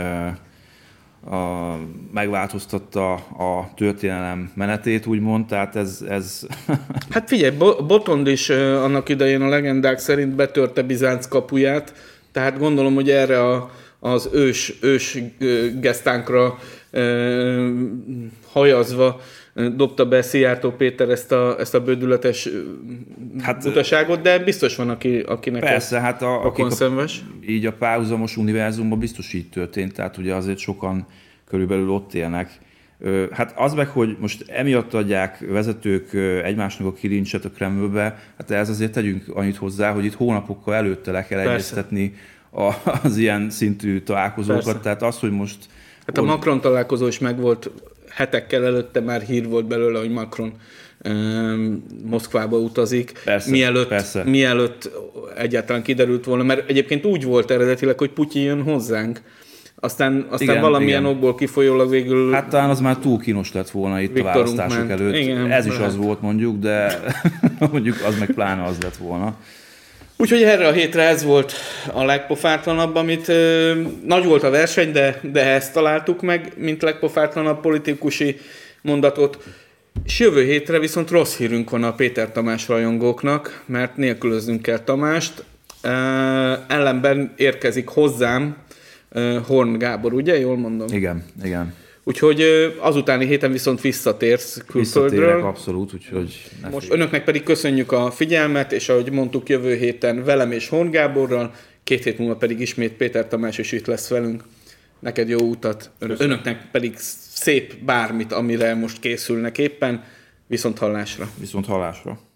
a, megváltoztatta a történelem menetét, úgymond, tehát ez... ez Hát figyelj, Botond is annak idején a legendák szerint betörte Bizánc kapuját, tehát gondolom, hogy erre a, az ős, ős gesztánkra eh, hajazva dobta be Szijjártó Péter ezt a, ezt a bődületes hát, butaságot, de biztos van, aki, akinek persze, ez hát a, a konszenves. Így a párhuzamos univerzumban biztos így történt, tehát ugye azért sokan körülbelül ott élnek. Hát az meg, hogy most emiatt adják vezetők egymásnak a kilincset a Kremlbe, hát ez azért tegyünk annyit hozzá, hogy itt hónapokkal előtte le kell egyeztetni az ilyen szintű találkozókat, persze. Tehát az, hogy most... Hát a Macron találkozó is megvolt, hetekkel előtte már hír volt belőle, hogy Macron um, Moszkvába utazik, persze, mielőtt, persze. mielőtt egyáltalán kiderült volna, mert egyébként úgy volt eredetileg, hogy Putyin jön hozzánk, aztán, aztán igen, valamilyen igen. okból kifolyólag végül... Hát talán az már túl kínos lett volna itt Viktorunk a választások ment. Előtt. Igen, ez is lehet. Az volt mondjuk, de mondjuk az meg pláne az lett volna. Úgyhogy erre a hétre ez volt a legpofártlanabb, amit ö, nagy volt a verseny, de, de ezt találtuk meg, mint legpofártlanabb politikusi mondatot. És jövő hétre viszont rossz hírünk van a Péter Tamás rajongóknak, mert nélkülöznünk kell Tamást. Uh, ellenben érkezik hozzám uh, Horn Gábor, ugye? Jól mondom? Igen, igen. Úgyhogy azutáni héten viszont visszatérsz külföldről. Visszatérek, abszolút, úgyhogy... Most fél. Önöknek pedig köszönjük a figyelmet, és ahogy mondtuk, jövő héten velem és Horn Gáborral, két hét múlva pedig ismét Péter Tamás is itt lesz velünk. Neked jó utat, köszönöm. Önöknek pedig szép bármit, amire most készülnek éppen. Viszont hallásra. Viszont hallásra.